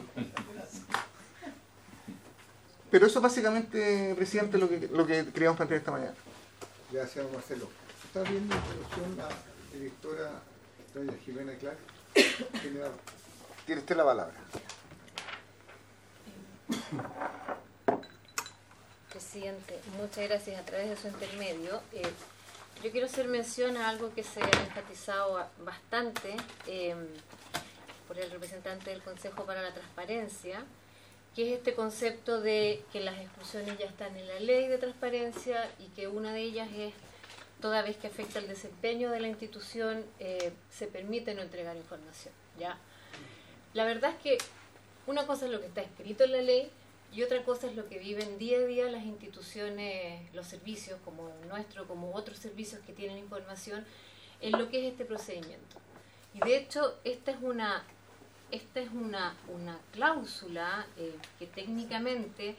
Pero eso es básicamente, presidente, lo que, lo que queríamos plantear esta mañana. Gracias, Marcelo. ¿Está viendo en introducción la directora doña Jimena Clark? Tiene, tiene usted la palabra. Presidente, muchas gracias. A través de su intermedio, eh, yo quiero hacer mención a algo que se ha enfatizado bastante eh, por el representante del Consejo para la Transparencia, que es este concepto de que las exclusiones ya están en la ley de transparencia y que una de ellas es toda vez que afecta el desempeño de la institución, eh, se permite no entregar información, ¿ya? La verdad es que una cosa es lo que está escrito en la ley y otra cosa es lo que viven día a día las instituciones, los servicios como el nuestro, como otros servicios que tienen información, en lo que es este procedimiento. Y de hecho, esta es una, esta es una, una cláusula eh, que técnicamente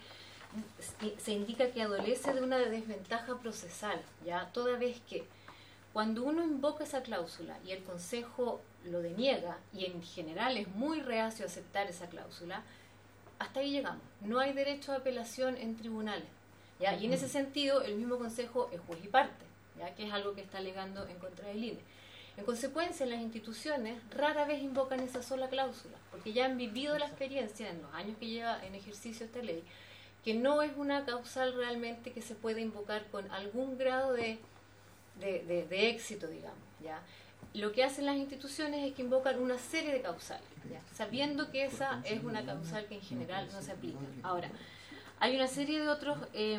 se indica que adolece de una desventaja procesal, ya toda vez que cuando uno invoca esa cláusula y el Consejo lo deniega y en general es muy reacio a aceptar esa cláusula, hasta ahí llegamos. No hay derecho a apelación en tribunales, ¿ya? Y en ese sentido el mismo Consejo es juez y parte, ¿ya? Que es algo que está alegando en contra del I N E. En consecuencia, las instituciones rara vez invocan esa sola cláusula, porque ya han vivido la experiencia en los años que lleva en ejercicio esta ley, que no es una causal realmente que se pueda invocar con algún grado de, de, de, de éxito, digamos, ¿ya? Lo que hacen las instituciones es que invocan una serie de causales, ¿ya? Sabiendo que esa es una causal que en general no se aplica. Ahora, hay una serie de otros eh,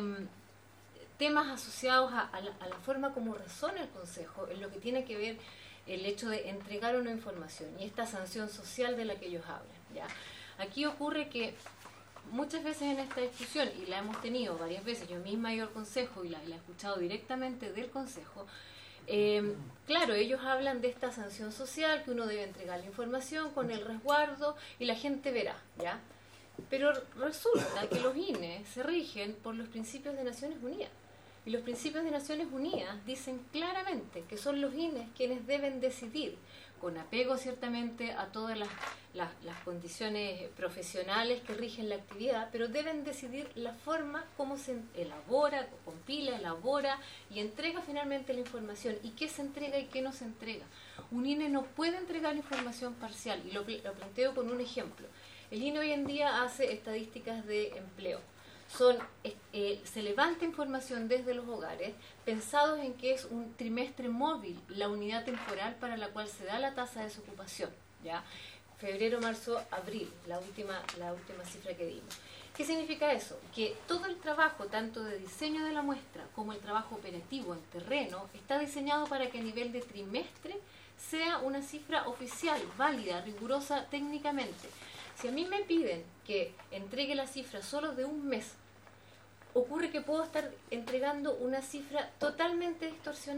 temas asociados a, a, la, a la forma como razona el Consejo en lo que tiene que ver el hecho de entregar una información y esta sanción social de la que ellos hablan, ¿ya? Aquí ocurre que muchas veces en esta discusión, y la hemos tenido varias veces, yo misma he ido al Consejo y la, la he escuchado directamente del Consejo, eh, claro, ellos hablan de esta sanción social, que uno debe entregar la información con el resguardo y la gente verá, ¿ya? Pero resulta que los I N E se rigen por los principios de Naciones Unidas. Y los principios de Naciones Unidas dicen claramente que son los I N E quienes deben decidir, con apego ciertamente a todas las, las, las condiciones profesionales que rigen la actividad, pero deben decidir la forma como se elabora, compila, elabora y entrega finalmente la información, y qué se entrega y qué no se entrega. Un I N E no puede entregar información parcial, y lo, lo planteo con un ejemplo. El I N E hoy en día hace estadísticas de empleo. Son, eh, se levanta información desde los hogares pensados en que es un trimestre móvil, la unidad temporal para la cual se da la tasa de desocupación, ¿ya? Febrero, marzo, abril, la última, la última cifra que dimos. ¿Qué significa eso? Que todo el trabajo, tanto de diseño de la muestra como el trabajo operativo en terreno, está diseñado para que a nivel de trimestre sea una cifra oficial, válida, rigurosa técnicamente. Si a mí me piden que entregue la cifra solo de un mes, ocurre que puedo estar entregando una cifra totalmente distorsionada.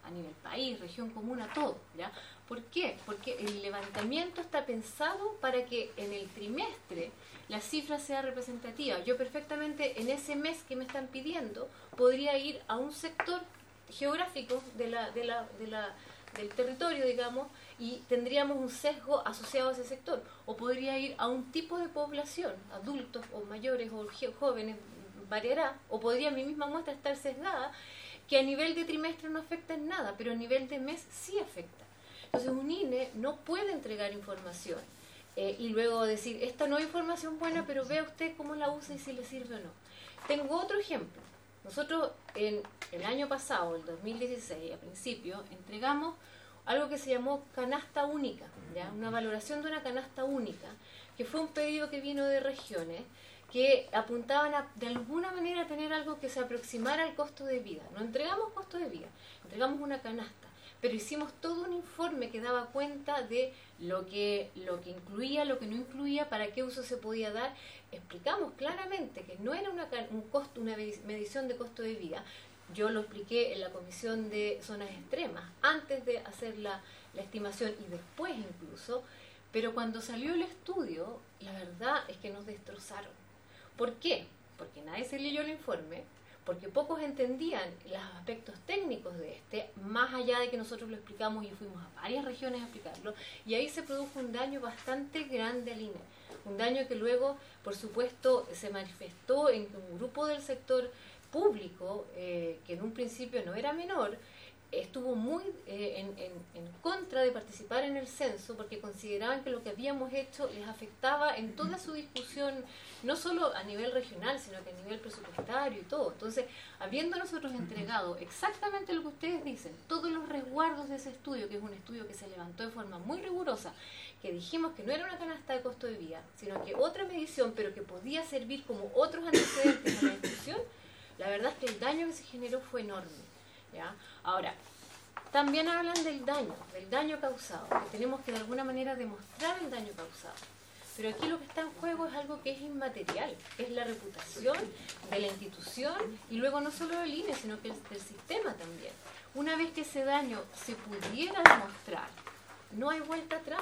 a nivel país, región, comuna, todo, ¿ya? ¿Por qué? Porque el levantamiento está pensado para que en el trimestre la cifra sea representativa. Yo perfectamente en ese mes que me están pidiendo podría ir a un sector geográfico de la, de la, de la, del territorio, digamos, y tendríamos un sesgo asociado a ese sector. O podría ir a un tipo de población, adultos o mayores o jóvenes, variará, o podría mi misma muestra estar sesgada, que a nivel de trimestre no afecta en nada, pero a nivel de mes sí afecta. Entonces un I N E no puede entregar información eh, y luego decir, esta no es información buena, pero vea usted cómo la usa y si le sirve o no. Tengo otro ejemplo. Nosotros en el año pasado, el dos mil dieciséis, a principio, entregamos algo que se llamó canasta única, ¿ya? Una valoración de una canasta única, que fue un pedido que vino de regiones que apuntaban a, de alguna manera, a tener algo que se aproximara al costo de vida. No entregamos costo de vida, entregamos una canasta, pero hicimos todo un informe que daba cuenta de lo que, lo que incluía, lo que no incluía, para qué uso se podía dar. Explicamos claramente que no era una, un costo, una medición de costo de vida. Yo lo expliqué en la comisión de zonas extremas, antes de hacer la, la estimación y después incluso, pero cuando salió el estudio, la verdad es que nos destrozaron. ¿Por qué? Porque nadie se leyó el informe, porque pocos entendían los aspectos técnicos de este, más allá de que nosotros lo explicamos y fuimos a varias regiones a explicarlo, y ahí se produjo un daño bastante grande al I N E. Un daño que luego, por supuesto, se manifestó en que un grupo del sector público, eh, que en un principio no era menor, estuvo muy eh, en, en, en contra de participar en el censo, porque consideraban que lo que habíamos hecho les afectaba en toda su discusión, no solo a nivel regional, sino que a nivel presupuestario y todo. Entonces, habiendo nosotros entregado exactamente lo que ustedes dicen, todos los resguardos de ese estudio, que es un estudio que se levantó de forma muy rigurosa, que dijimos que no era una canasta de costo de vida, sino que otra medición, pero que podía servir como otros antecedentes a la discusión, la verdad es que el daño que se generó fue enorme, ¿ya? Ahora, también hablan del daño, del daño causado, que tenemos que de alguna manera demostrar el daño causado. Pero aquí lo que está en juego es algo que es inmaterial, es la reputación de la institución y luego no solo del I N E, sino que del sistema también. Una vez que ese daño se pudiera demostrar, no hay vuelta atrás.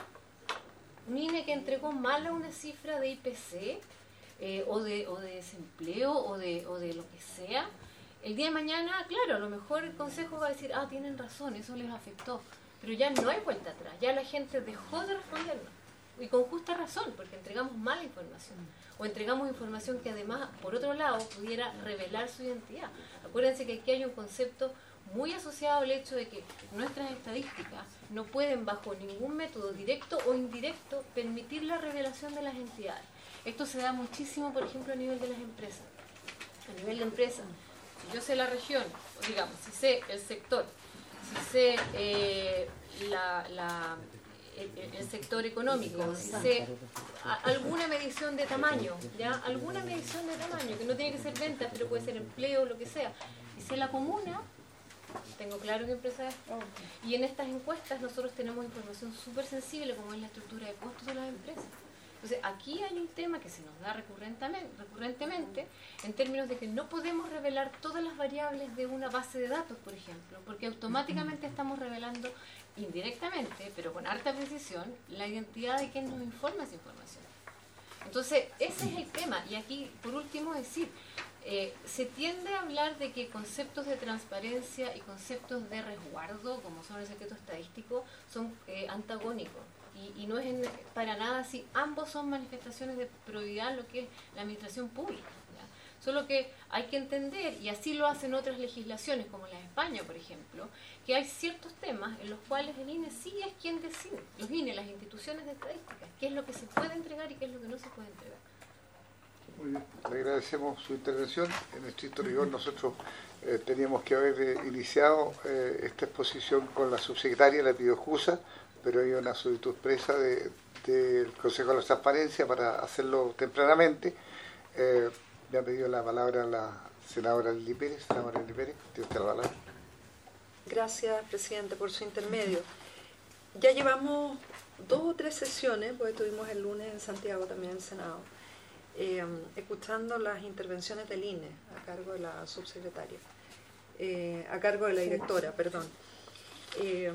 Un I N E que entregó mal a una cifra de I P C eh, o, de, o de desempleo o de, o de lo que sea, el día de mañana, claro, a lo mejor el Consejo va a decir, ah, tienen razón, eso les afectó, pero ya no hay vuelta atrás, ya la gente dejó de respondernos, y con justa razón, porque entregamos mala información, o entregamos información que además, por otro lado, pudiera revelar su identidad. Acuérdense que aquí hay un concepto muy asociado al hecho de que nuestras estadísticas no pueden, bajo ningún método directo o indirecto, permitir la revelación de las entidades. Esto se da muchísimo, por ejemplo, a nivel de las empresas. A nivel de empresas, si yo sé la región, digamos, si sé el sector, si sé eh, la, la, el, el sector económico, si sé a, alguna medición de tamaño, ya alguna medición de tamaño, que no tiene que ser ventas, pero puede ser empleo, lo que sea, y sé la comuna, tengo claro qué empresa es. Y en estas encuestas nosotros tenemos información súper sensible, como es la estructura de costos de las empresas. Entonces, aquí hay un tema que se nos da recurrentemente, recurrentemente en términos de que no podemos revelar todas las variables de una base de datos, por ejemplo, porque automáticamente estamos revelando indirectamente, pero con harta precisión, la identidad de quien nos informa esa información. Entonces, ese es el tema. Y aquí, por último, decir, eh, se tiende a hablar de que conceptos de transparencia y conceptos de resguardo, como son el secreto estadístico, son eh, antagónicos. Y, y no es en, para nada así. Ambos son manifestaciones de probidad, lo que es la administración pública, ¿ya? Solo que hay que entender, y así lo hacen otras legislaciones, como la de España, por ejemplo, que hay ciertos temas en los cuales el I N E sí es quien decide, los I N E, las instituciones de estadística, qué es lo que se puede entregar y qué es lo que no se puede entregar. Muy bien, le agradecemos su intervención. En estricto rigor nosotros eh, teníamos que haber eh, iniciado eh, esta exposición con la subsecretaria, le pido excusa, pero hay una solicitud expresa del de, de Consejo de la Transparencia para hacerlo tempranamente. Eh, me ha pedido la palabra la senadora Lili Pérez. Senadora Lili Pérez, tiene usted la palabra. Gracias, presidente, por su intermedio. Ya llevamos dos o tres sesiones, porque estuvimos el lunes en Santiago también en el Senado, eh, escuchando las intervenciones del I N E a cargo de la subsecretaria, eh, a cargo de la directora, perdón. Eh,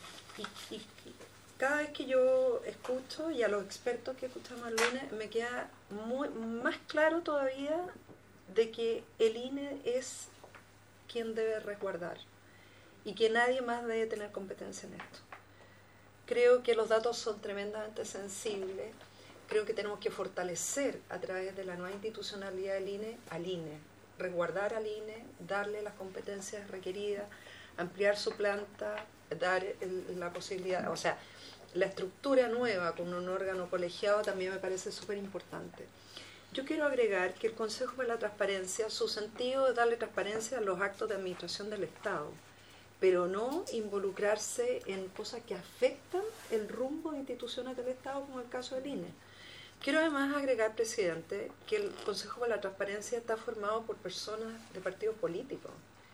y, y cada vez que yo escucho, y a los expertos que escuchamos el lunes, me queda muy, más claro todavía de que el I N E es quien debe resguardar y que nadie más debe tener competencia en esto. Creo que los datos son tremendamente sensibles. Creo que tenemos que fortalecer a través de la nueva institucionalidad del I N E al I N E, resguardar al I N E, darle las competencias requeridas, ampliar su planta, dar el, la posibilidad, o sea, la estructura nueva con un órgano colegiado también me parece súper importante. Yo quiero agregar que el Consejo de la Transparencia, su sentido es darle transparencia a los actos de administración del Estado, pero no involucrarse en cosas que afectan el rumbo de instituciones del Estado, como el caso del I N E. Quiero además agregar, presidente, que el Consejo de la Transparencia está formado por personas de partidos políticos.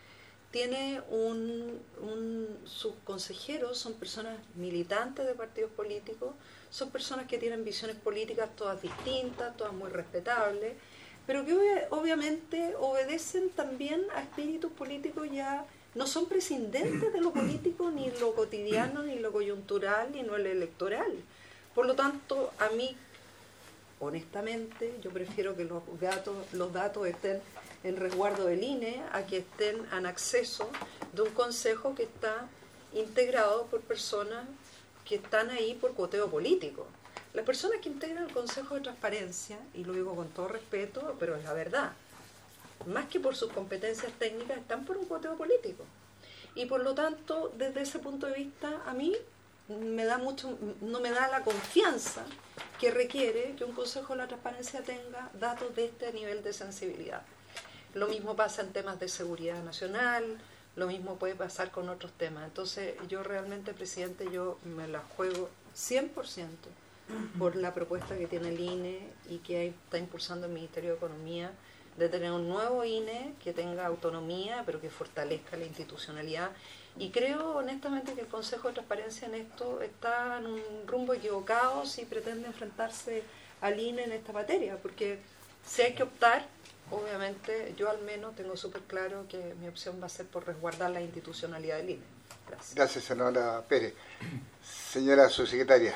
Tiene un, un, sus consejeros son personas militantes de partidos políticos, son personas que tienen visiones políticas todas distintas, todas muy respetables, pero que obviamente obedecen también a espíritus políticos ya, no son prescindentes de lo político, ni lo cotidiano, ni lo coyuntural, ni lo electoral. Por lo tanto, a mí, honestamente, yo prefiero que los datos, los datos estén en resguardo del I N E a que estén en acceso de un consejo que está integrado por personas que están ahí por cuoteo político. Las personas que integran el Consejo de Transparencia, y lo digo con todo respeto, pero es la verdad, más que por sus competencias técnicas, están por un cuoteo político. Y por lo tanto, desde ese punto de vista, a mí me da mucho, no me da la confianza que requiere que un Consejo de la Transparencia tenga datos de este nivel de sensibilidad. Lo mismo pasa en temas de seguridad nacional, lo mismo puede pasar con otros temas. Entonces, yo realmente, presidente, yo me la juego cien por ciento por la propuesta que tiene el I N E y que está impulsando el Ministerio de Economía de tener un nuevo I N E que tenga autonomía, pero que fortalezca la institucionalidad. Y creo honestamente que el Consejo de Transparencia en esto está en un rumbo equivocado si pretende enfrentarse al I N E en esta materia, porque si hay que optar, obviamente yo al menos tengo súper claro que mi opción va a ser por resguardar la institucionalidad del I N E. Gracias. Gracias, senadora Pérez. Señora subsecretaria,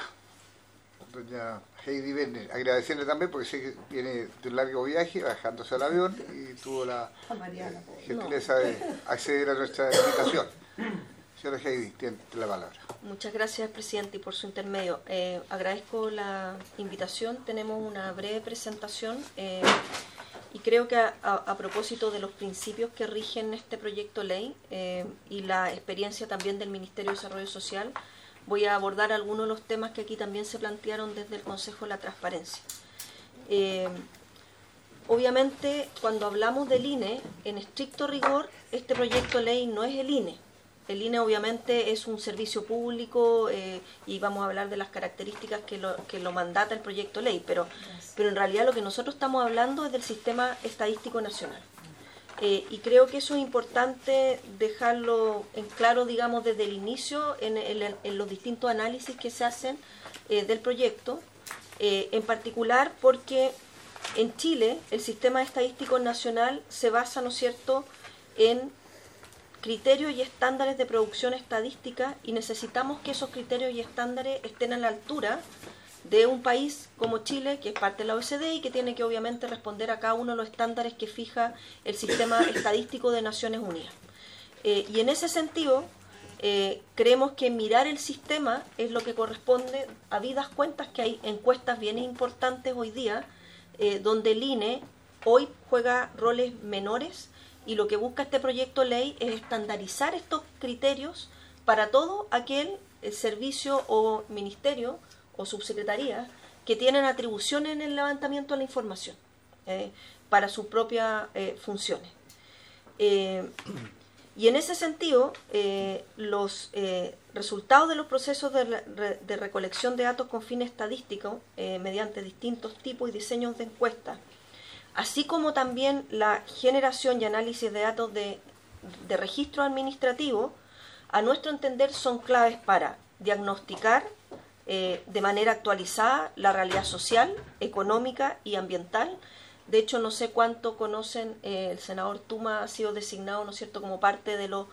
doña Heidi Werner, agradecerle también porque sé que viene de un largo viaje, bajándose al avión y tuvo la eh, gentileza de acceder a nuestra invitación. Señora Heidi, tiene la palabra. Muchas gracias, presidente, y por su intermedio. Eh, agradezco la invitación. Tenemos una breve presentación eh, y creo que a, a, a propósito de los principios que rigen este proyecto de ley eh, y la experiencia también del Ministerio de Desarrollo Social, voy a abordar algunos de los temas que aquí también se plantearon desde el Consejo de la Transparencia. Eh, obviamente, cuando hablamos del I N E, en estricto rigor, este proyecto de ley no es el I N E. El I N E obviamente es un servicio público eh, y vamos a hablar de las características que lo, que lo mandata el proyecto de ley, pero, pero en realidad lo que nosotros estamos hablando es del Sistema Estadístico Nacional. Eh, y creo que eso es importante dejarlo en claro, digamos, desde el inicio en, en, en los distintos análisis que se hacen eh, del proyecto, eh, en particular porque en Chile el Sistema Estadístico Nacional se basa, ¿no es cierto?, en criterios y estándares de producción estadística y necesitamos que esos criterios y estándares estén a la altura de un país como Chile, que es parte de la O E C D y que tiene que obviamente responder a cada uno de los estándares que fija el Sistema Estadístico de Naciones Unidas. Eh, y en ese sentido, eh, creemos que mirar el sistema es lo que corresponde, habidas cuentas que hay encuestas bien importantes hoy día, eh, donde el I N E hoy juega roles menores, y lo que busca este proyecto de ley es estandarizar estos criterios para todo aquel servicio o ministerio o subsecretaría que tienen atribuciones en el levantamiento de la información eh, para sus propias eh, funciones. Eh, y en ese sentido, eh, los eh, resultados de los procesos de, re, de recolección de datos con fines estadísticos eh, mediante distintos tipos y diseños de encuestas, así como también la generación y análisis de datos de, de registro administrativo, a nuestro entender son claves para diagnosticar eh, de manera actualizada la realidad social, económica y ambiental. De hecho, no sé cuánto conocen, eh, el senador Tuma ha sido designado, ¿no es cierto?, como parte de los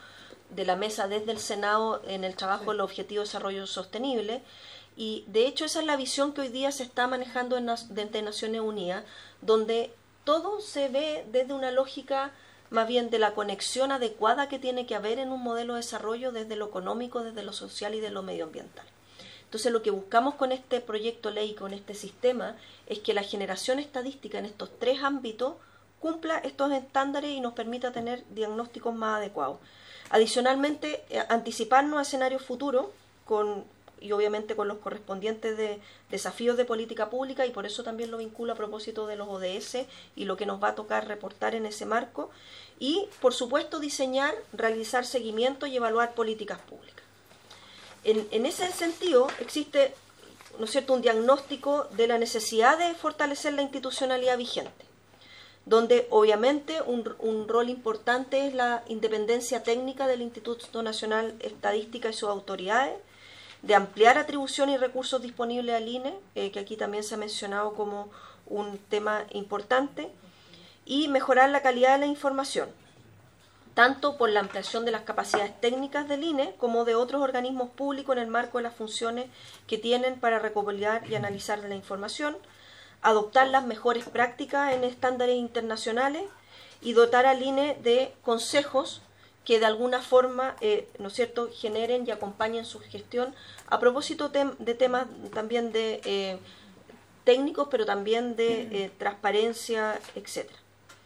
de la mesa desde el Senado en el trabajo del Objetivo de Desarrollo Sostenible, y de hecho esa es la visión que hoy día se está manejando en, desde Naciones Unidas, donde todo se ve desde una lógica más bien de la conexión adecuada que tiene que haber en un modelo de desarrollo desde lo económico, desde lo social y de lo medioambiental. Entonces lo que buscamos con este proyecto ley, con este sistema, es que la generación estadística en estos tres ámbitos cumpla estos estándares y nos permita tener diagnósticos más adecuados. Adicionalmente, eh, anticiparnos a escenarios futuros con, y obviamente con los correspondientes de desafíos de política pública, y por eso también lo vinculo a propósito de los O D S y lo que nos va a tocar reportar en ese marco, y por supuesto diseñar, realizar seguimiento y evaluar políticas públicas. En, en ese sentido existe, ¿no es cierto?, un diagnóstico de la necesidad de fortalecer la institucionalidad vigente, donde obviamente un, un rol importante es la independencia técnica del Instituto Nacional Estadística y sus autoridades, de ampliar atribución y recursos disponibles al I N E, eh, que aquí también se ha mencionado como un tema importante, y mejorar la calidad de la información, tanto por la ampliación de las capacidades técnicas del I N E como de otros organismos públicos en el marco de las funciones que tienen para recopilar y analizar la información, adoptar las mejores prácticas en estándares internacionales y dotar al I N E de consejos que de alguna forma, eh, ¿no es cierto?, generen y acompañen su gestión a propósito tem de temas también de eh, técnicos, pero también de eh, transparencia, etcétera.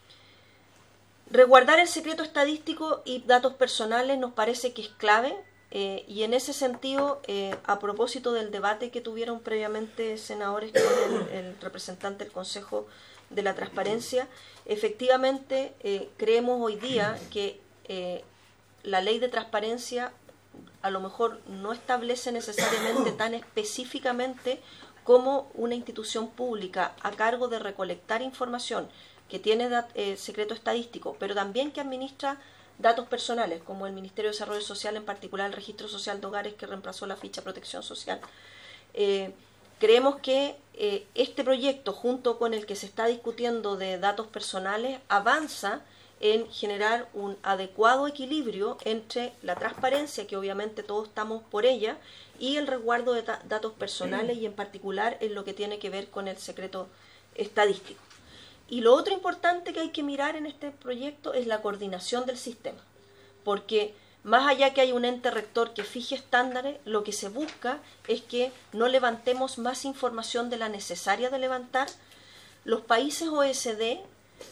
Resguardar el secreto estadístico y datos personales nos parece que es clave, eh, y en ese sentido, eh, a propósito del debate que tuvieron previamente senadores con el, el representante del Consejo de la Transparencia, efectivamente eh, creemos hoy día que eh, la ley de transparencia a lo mejor no establece necesariamente tan específicamente como una institución pública a cargo de recolectar información que tiene eh, secreto estadístico, pero también que administra datos personales, como el Ministerio de Desarrollo Social, en particular el Registro Social de Hogares, que reemplazó la ficha de protección social. Eh, creemos que eh, este proyecto, junto con el que se está discutiendo de datos personales, avanza en generar un adecuado equilibrio entre la transparencia, que obviamente todos estamos por ella, y el resguardo de datos personales, y en particular en lo que tiene que ver con el secreto estadístico. Y lo otro importante que hay que mirar en este proyecto es la coordinación del sistema, porque más allá que hay un ente rector que fije estándares, lo que se busca es que no levantemos más información de la necesaria de levantar. Los países O E C D,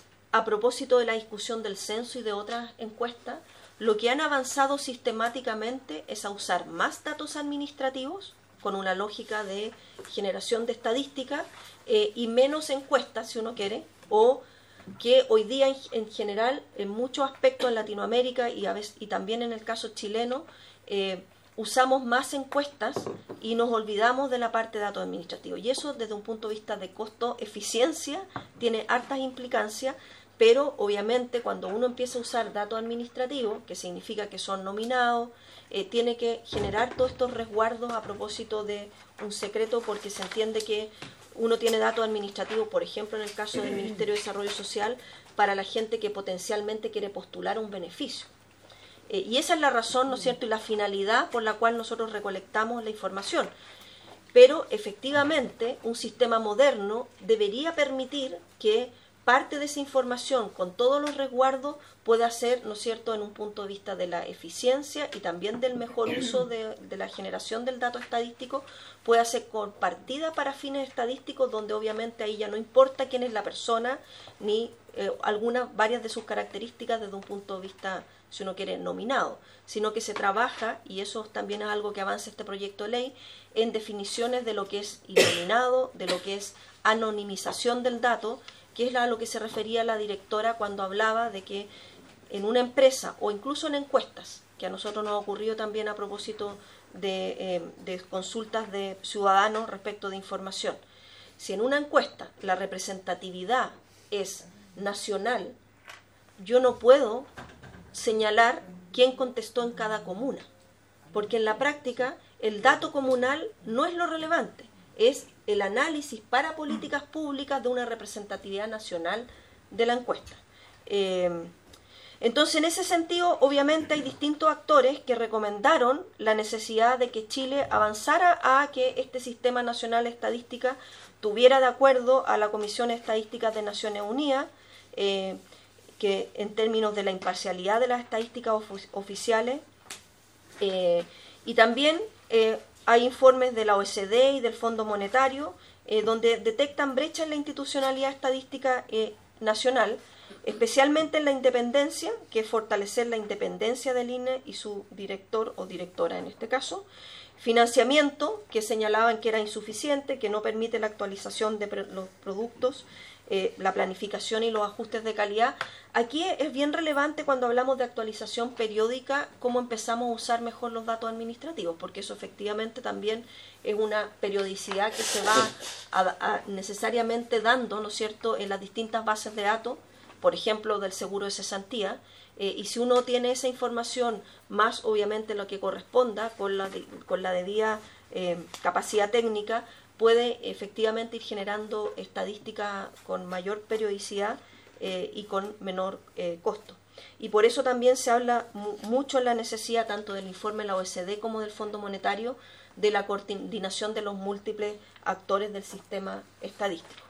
a propósito de la discusión del censo y de otras encuestas, lo que han avanzado sistemáticamente es a usar más datos administrativos, con una lógica de generación de estadística, eh, y menos encuestas, si uno quiere, o que hoy día en, en general, en muchos aspectos en Latinoamérica y, a veces, y también en el caso chileno, eh, usamos más encuestas y nos olvidamos de la parte de datos administrativos. Y eso, desde un punto de vista de costo-eficiencia, tiene hartas implicancias, pero obviamente cuando uno empieza a usar datos administrativos, que significa que son nominados, eh, tiene que generar todos estos resguardos a propósito de un secreto, porque se entiende que uno tiene datos administrativos, por ejemplo, en el caso del Ministerio de Desarrollo Social, para la gente que potencialmente quiere postular un beneficio. Eh, y esa es la razón, ¿no es cierto?, y la finalidad por la cual nosotros recolectamos la información. Pero efectivamente, un sistema moderno debería permitir que parte de esa información, con todos los resguardos, pueda ser, ¿no es cierto?, en un punto de vista de la eficiencia y también del mejor uso de, de la generación del dato estadístico, pueda ser compartida para fines estadísticos, donde obviamente ahí ya no importa quién es la persona, ni eh, algunas, varias de sus características desde un punto de vista, si uno quiere, nominado, sino que se trabaja, y eso también es algo que avanza este proyecto de ley, en definiciones de lo que es inominado, de lo que es anonimización del dato, que es a lo que se refería la directora cuando hablaba de que en una empresa o incluso en encuestas, que a nosotros nos ha ocurrido también a propósito de, eh, de consultas de ciudadanos respecto de información, si en una encuesta la representatividad es nacional, yo no puedo señalar quién contestó en cada comuna, porque en la práctica el dato comunal no es lo relevante, es el análisis para políticas públicas de una representatividad nacional de la encuesta. Eh, Entonces, en ese sentido, obviamente hay distintos actores que recomendaron la necesidad de que Chile avanzara a que este Sistema Nacional de Estadística tuviera, de acuerdo a la Comisión Estadística de Naciones Unidas, eh, que en términos de la imparcialidad de las estadísticas of- oficiales, eh, y también eh, hay informes de la O E C D y del Fondo Monetario, eh, donde detectan brechas en la institucionalidad estadística eh, nacional, especialmente en la independencia, que es fortalecer la independencia del I N E y su director o directora en este caso, financiamiento, que señalaban que era insuficiente, que no permite la actualización de pre- los productos, eh, la planificación y los ajustes de calidad. Aquí es bien relevante cuando hablamos de actualización periódica, cómo empezamos a usar mejor los datos administrativos, porque eso efectivamente también es una periodicidad que se va a, a necesariamente dando, ¿no es cierto?, en las distintas bases de datos, por ejemplo, del seguro de cesantía, eh, y si uno tiene esa información, más obviamente lo que corresponda con la, de, con la debida eh, capacidad técnica, puede efectivamente ir generando estadística con mayor periodicidad eh, y con menor eh, costo. Y por eso también se habla mu mucho en la necesidad, tanto del informe de la O E C D como del Fondo Monetario, de la coordinación de los múltiples actores del sistema estadístico.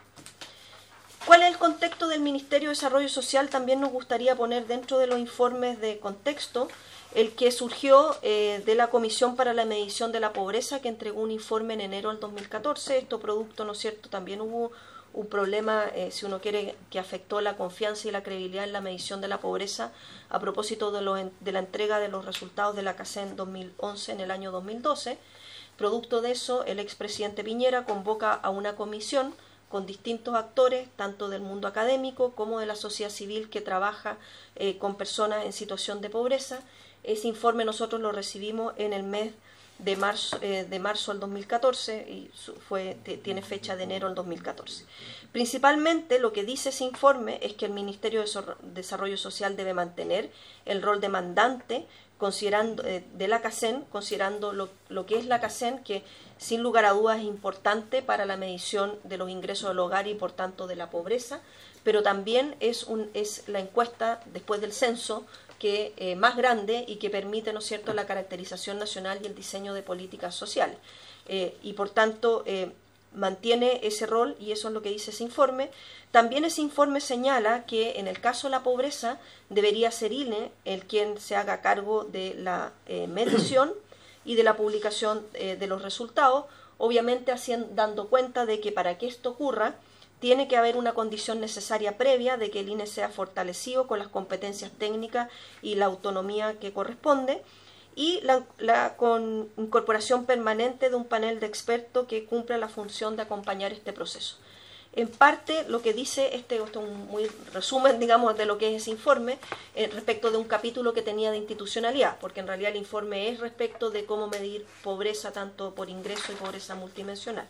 ¿Cuál es el contexto del Ministerio de Desarrollo Social? También nos gustaría poner dentro de los informes de contexto el que surgió eh, de la Comisión para la Medición de la Pobreza, que entregó un informe en enero del dos mil catorce. Esto producto, ¿no es cierto?, también hubo un problema, eh, si uno quiere, que afectó la confianza y la credibilidad en la medición de la pobreza a propósito de, lo, de la entrega de los resultados de la C A C E N dos mil once en el año dos mil doce. Producto de eso, el expresidente Piñera convoca a una comisión con distintos actores, tanto del mundo académico como de la sociedad civil que trabaja eh, con personas en situación de pobreza. Ese informe nosotros lo recibimos en el mes de marzo, eh, de marzo del dos mil catorce y fue, tiene fecha de enero del dos mil catorce. Principalmente lo que dice ese informe es que el Ministerio de Desarrollo Social debe mantener el rol demandante considerando, eh, de la C A C E N, considerando lo, lo que es la C A C E N, que sin lugar a dudas es importante para la medición de los ingresos del hogar y por tanto de la pobreza, pero también es, un, es la encuesta después del censo que eh, más grande y que permite, ¿no es cierto?, la caracterización nacional y el diseño de políticas sociales. Eh, y por tanto eh, mantiene ese rol y eso es lo que dice ese informe. También ese informe señala que en el caso de la pobreza debería ser I N E el quien se haga cargo de la eh, medición y de la publicación eh, de los resultados, obviamente haciendo, dando cuenta de que para que esto ocurra tiene que haber una condición necesaria previa de que el I N E sea fortalecido con las competencias técnicas y la autonomía que corresponde, y la, la con incorporación permanente de un panel de expertos que cumpla la función de acompañar este proceso. En parte, lo que dice, este, esto es un muy resumen, digamos, de lo que es ese informe, eh, respecto de un capítulo que tenía de institucionalidad, porque en realidad el informe es respecto de cómo medir pobreza, tanto por ingreso y pobreza multidimensional.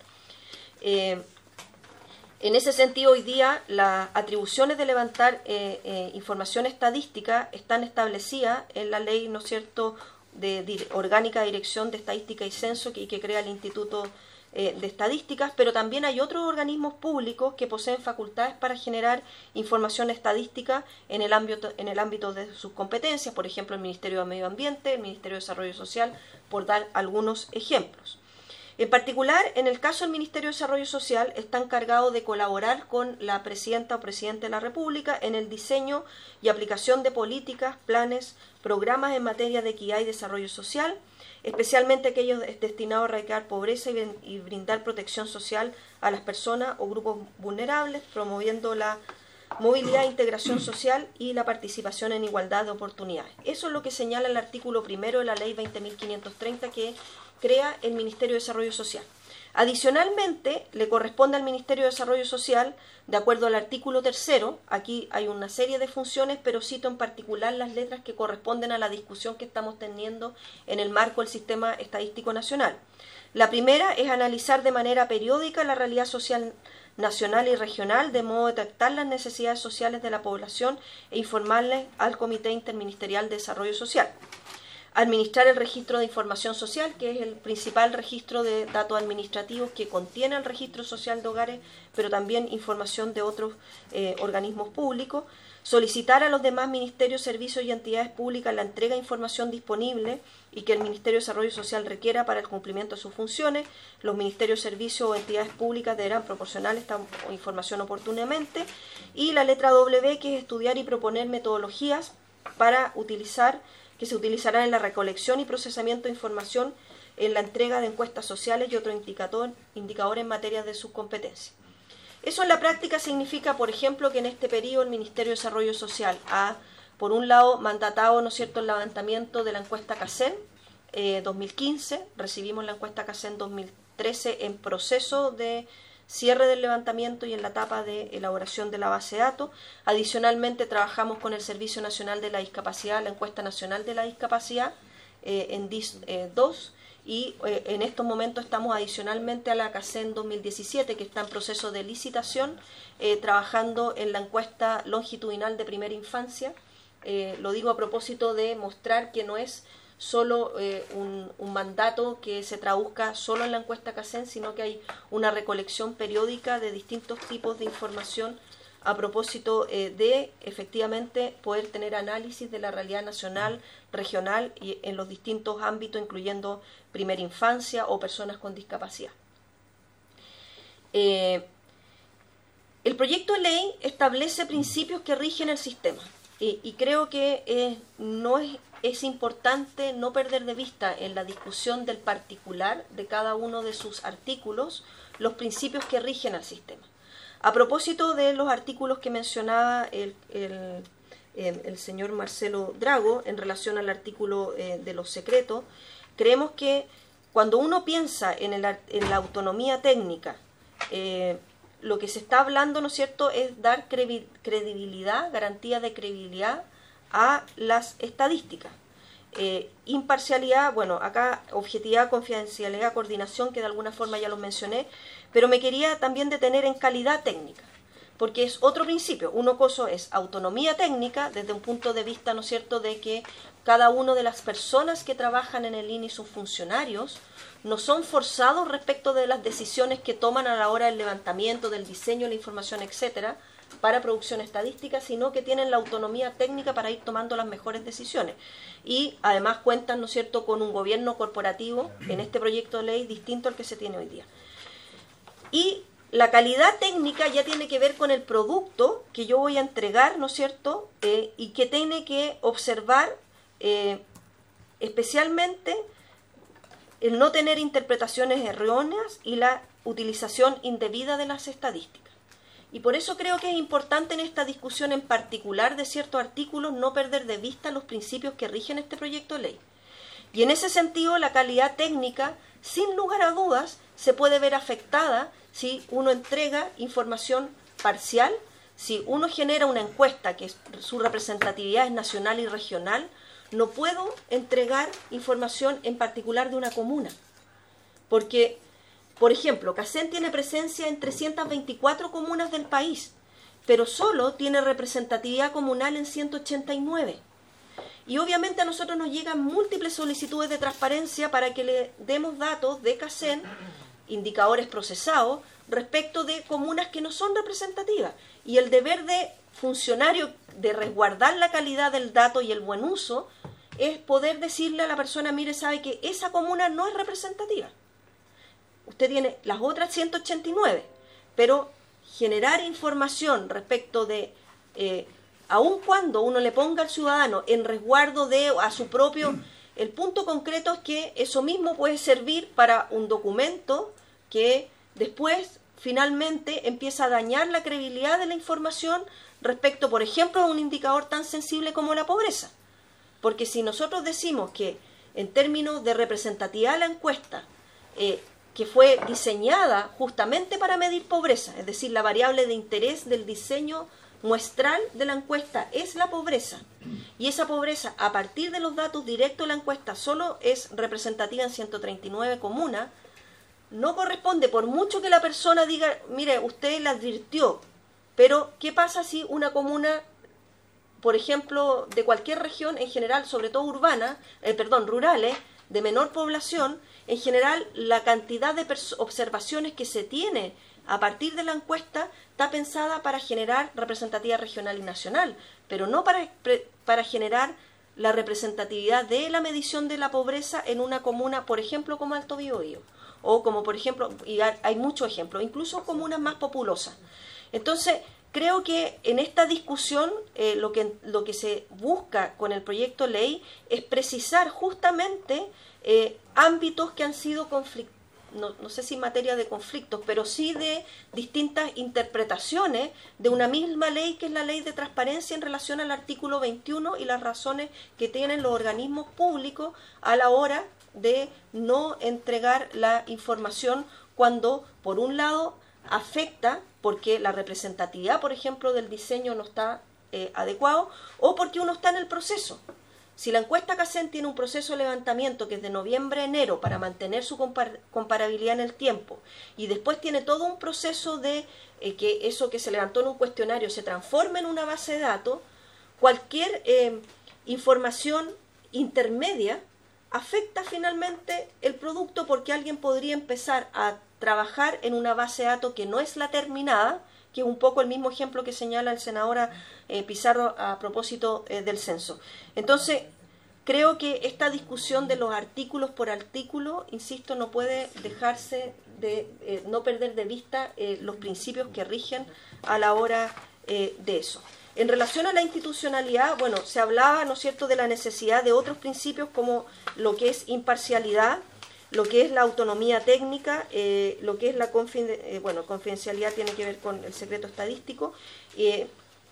Eh, En ese sentido, hoy día las atribuciones de levantar eh, eh, información estadística están establecidas en la ley, ¿no es cierto?, de, de orgánica de dirección de estadística y censo que, que crea el Instituto eh, de Estadísticas, pero también hay otros organismos públicos que poseen facultades para generar información estadística en el ámbito, en el ámbito de sus competencias, por ejemplo, el Ministerio de Medio Ambiente, el Ministerio de Desarrollo Social, por dar algunos ejemplos. En particular, en el caso del Ministerio de Desarrollo Social, está encargado de colaborar con la Presidenta o Presidente de la República en el diseño y aplicación de políticas, planes, programas en materia de equidad y desarrollo social, especialmente aquellos destinados a erradicar pobreza y brindar protección social a las personas o grupos vulnerables, promoviendo la movilidad, integración social y la participación en igualdad de oportunidades. Eso es lo que señala el artículo primero de la Ley veinte mil quinientos treinta, que crea el Ministerio de Desarrollo Social. Adicionalmente, le corresponde al Ministerio de Desarrollo Social, de acuerdo al artículo tercero, aquí hay una serie de funciones, pero cito en particular las letras que corresponden a la discusión que estamos teniendo en el marco del Sistema Estadístico Nacional. La primera es analizar de manera periódica la realidad social nacional y regional, de modo de detectar las necesidades sociales de la población e informarles al Comité Interministerial de Desarrollo Social. Administrar el registro de información social, que es el principal registro de datos administrativos que contiene el registro social de hogares, pero también información de otros eh, organismos públicos. solicitar a los demás ministerios, servicios y entidades públicas la entrega de información disponible y que el Ministerio de Desarrollo Social requiera para el cumplimiento de sus funciones. Los ministerios, servicios o entidades públicas deberán proporcionar esta información oportunamente. Y la letra W, que es estudiar y proponer metodologías para utilizar, que se utilizarán en la recolección y procesamiento de información, en la entrega de encuestas sociales y otros indicador, indicadores en materia de sus competencias. Eso en la práctica significa, por ejemplo, que en este periodo el Ministerio de Desarrollo Social ha, por un lado, mandatado, ¿no es cierto?, el levantamiento de la encuesta CACEN eh, dos mil quince, recibimos la encuesta CACEN dos mil trece en proceso de cierre del levantamiento y en la etapa de elaboración de la base de datos. Adicionalmente, trabajamos con el Servicio Nacional de la Discapacidad, la encuesta nacional de la discapacidad eh, en D I S dos, y eh, en estos momentos estamos adicionalmente a la CACEN dos mil diecisiete, que está en proceso de licitación, eh, trabajando en la encuesta longitudinal de primera infancia. Eh, lo digo a propósito de mostrar que no es solo eh, un, un mandato que se traduzca solo en la encuesta CACEN, sino que hay una recolección periódica de distintos tipos de información a propósito eh, de, efectivamente, poder tener análisis de la realidad nacional, regional y en los distintos ámbitos, incluyendo primera infancia o personas con discapacidad. Eh, el proyecto de ley establece principios que rigen el sistema y, y creo que eh, no es, es importante no perder de vista en la discusión del particular de cada uno de sus artículos los principios que rigen al sistema. A propósito de los artículos que mencionaba el, el, el, el señor Marcelo Drago en relación al artículo eh, de los secretos, creemos que cuando uno piensa en, el, en la autonomía técnica, eh, lo que se está hablando, ¿no es cierto?, es dar credibilidad, garantía de credibilidad a las estadísticas. Eh, imparcialidad, bueno, acá objetividad, confidencialidad, coordinación, que de alguna forma ya los mencioné, pero me quería también detener en calidad técnica, porque es otro principio. Uno cosa es autonomía técnica desde un punto de vista, ¿no es cierto?, de que cada una de las personas que trabajan en el I N E y sus funcionarios no son forzados respecto de las decisiones que toman a la hora del levantamiento, del diseño de la información, etcétera, para producción estadística, sino que tienen la autonomía técnica para ir tomando las mejores decisiones. Y además cuentan, ¿no es cierto?, con un gobierno corporativo en este proyecto de ley distinto al que se tiene hoy día. Y la calidad técnica ya tiene que ver con el producto que yo voy a entregar, ¿no es cierto?, eh, y que tiene que observar eh, especialmente el no tener interpretaciones erróneas y la utilización indebida de las estadísticas. Y por eso creo que es importante en esta discusión en particular de ciertos artículos no perder de vista los principios que rigen este proyecto de ley. Y en ese sentido la calidad técnica, sin lugar a dudas, se puede ver afectada si uno entrega información parcial, si uno genera una encuesta que su representatividad es nacional y regional. No puedo entregar información en particular de una comuna, porque, por ejemplo, CACEN tiene presencia en trescientas veinticuatro comunas del país, pero solo tiene representatividad comunal en ciento ochenta y nueve. Y obviamente a nosotros nos llegan múltiples solicitudes de transparencia para que le demos datos de CACEN, indicadores procesados, respecto de comunas que no son representativas. Y el deber de funcionario de resguardar la calidad del dato y el buen uso es poder decirle a la persona, mire, sabe que esa comuna no es representativa. Usted tiene las otras ciento ochenta y nueve, pero generar información respecto de, eh, aun cuando uno le ponga al ciudadano en resguardo de a su propio, el punto concreto es que eso mismo puede servir para un documento que después finalmente empieza a dañar la credibilidad de la información respecto, por ejemplo, a un indicador tan sensible como la pobreza. Porque si nosotros decimos que en términos de representatividad de la encuesta, eh, que fue diseñada justamente para medir pobreza, es decir, la variable de interés del diseño muestral de la encuesta es la pobreza, y esa pobreza a partir de los datos directos de la encuesta solo es representativa en ciento treinta y nueve comunas, no corresponde, por mucho que la persona diga, mire, usted la advirtió, pero ¿qué pasa si una comuna, por ejemplo, de cualquier región en general, sobre todo urbana, eh, perdón, rurales, de menor población, en general la cantidad de observaciones que se tiene a partir de la encuesta está pensada para generar representatividad regional y nacional, pero no para, para generar la representatividad de la medición de la pobreza en una comuna, por ejemplo, como Alto Biobío, o como, por ejemplo, y hay muchos ejemplos, incluso comunas más populosas. Entonces, creo que en esta discusión eh, lo que, lo que se busca con el proyecto de ley es precisar justamente eh, ámbitos que han sido conflictivos, no, no sé si en materia de conflictos, pero sí de distintas interpretaciones de una misma ley, que es la ley de transparencia en relación al artículo veintiuno y las razones que tienen los organismos públicos a la hora de no entregar la información cuando, por un lado, afecta porque la representatividad, por ejemplo, del diseño no está eh, adecuado, o porque uno está en el proceso. Si la encuesta CACEN tiene un proceso de levantamiento que es de noviembre a enero para mantener su compar comparabilidad en el tiempo, y después tiene todo un proceso de eh, que eso que se levantó en un cuestionario se transforme en una base de datos, cualquier eh, información intermedia afecta finalmente el producto, porque alguien podría empezar a trabajar en una base de datos que no es la terminada, que es un poco el mismo ejemplo que señala el senador eh, Pizarro a propósito eh, del censo. Entonces, creo que esta discusión de los artículos por artículo, insisto, no puede dejarse de eh, no perder de vista eh, los principios que rigen a la hora eh, de eso. En relación a la institucionalidad, bueno, se hablaba, ¿no es cierto?, de la necesidad de otros principios como lo que es imparcialidad, lo que es la autonomía técnica, eh, lo que es la confiden eh, bueno, confidencialidad tiene que ver con el secreto estadístico. Eh,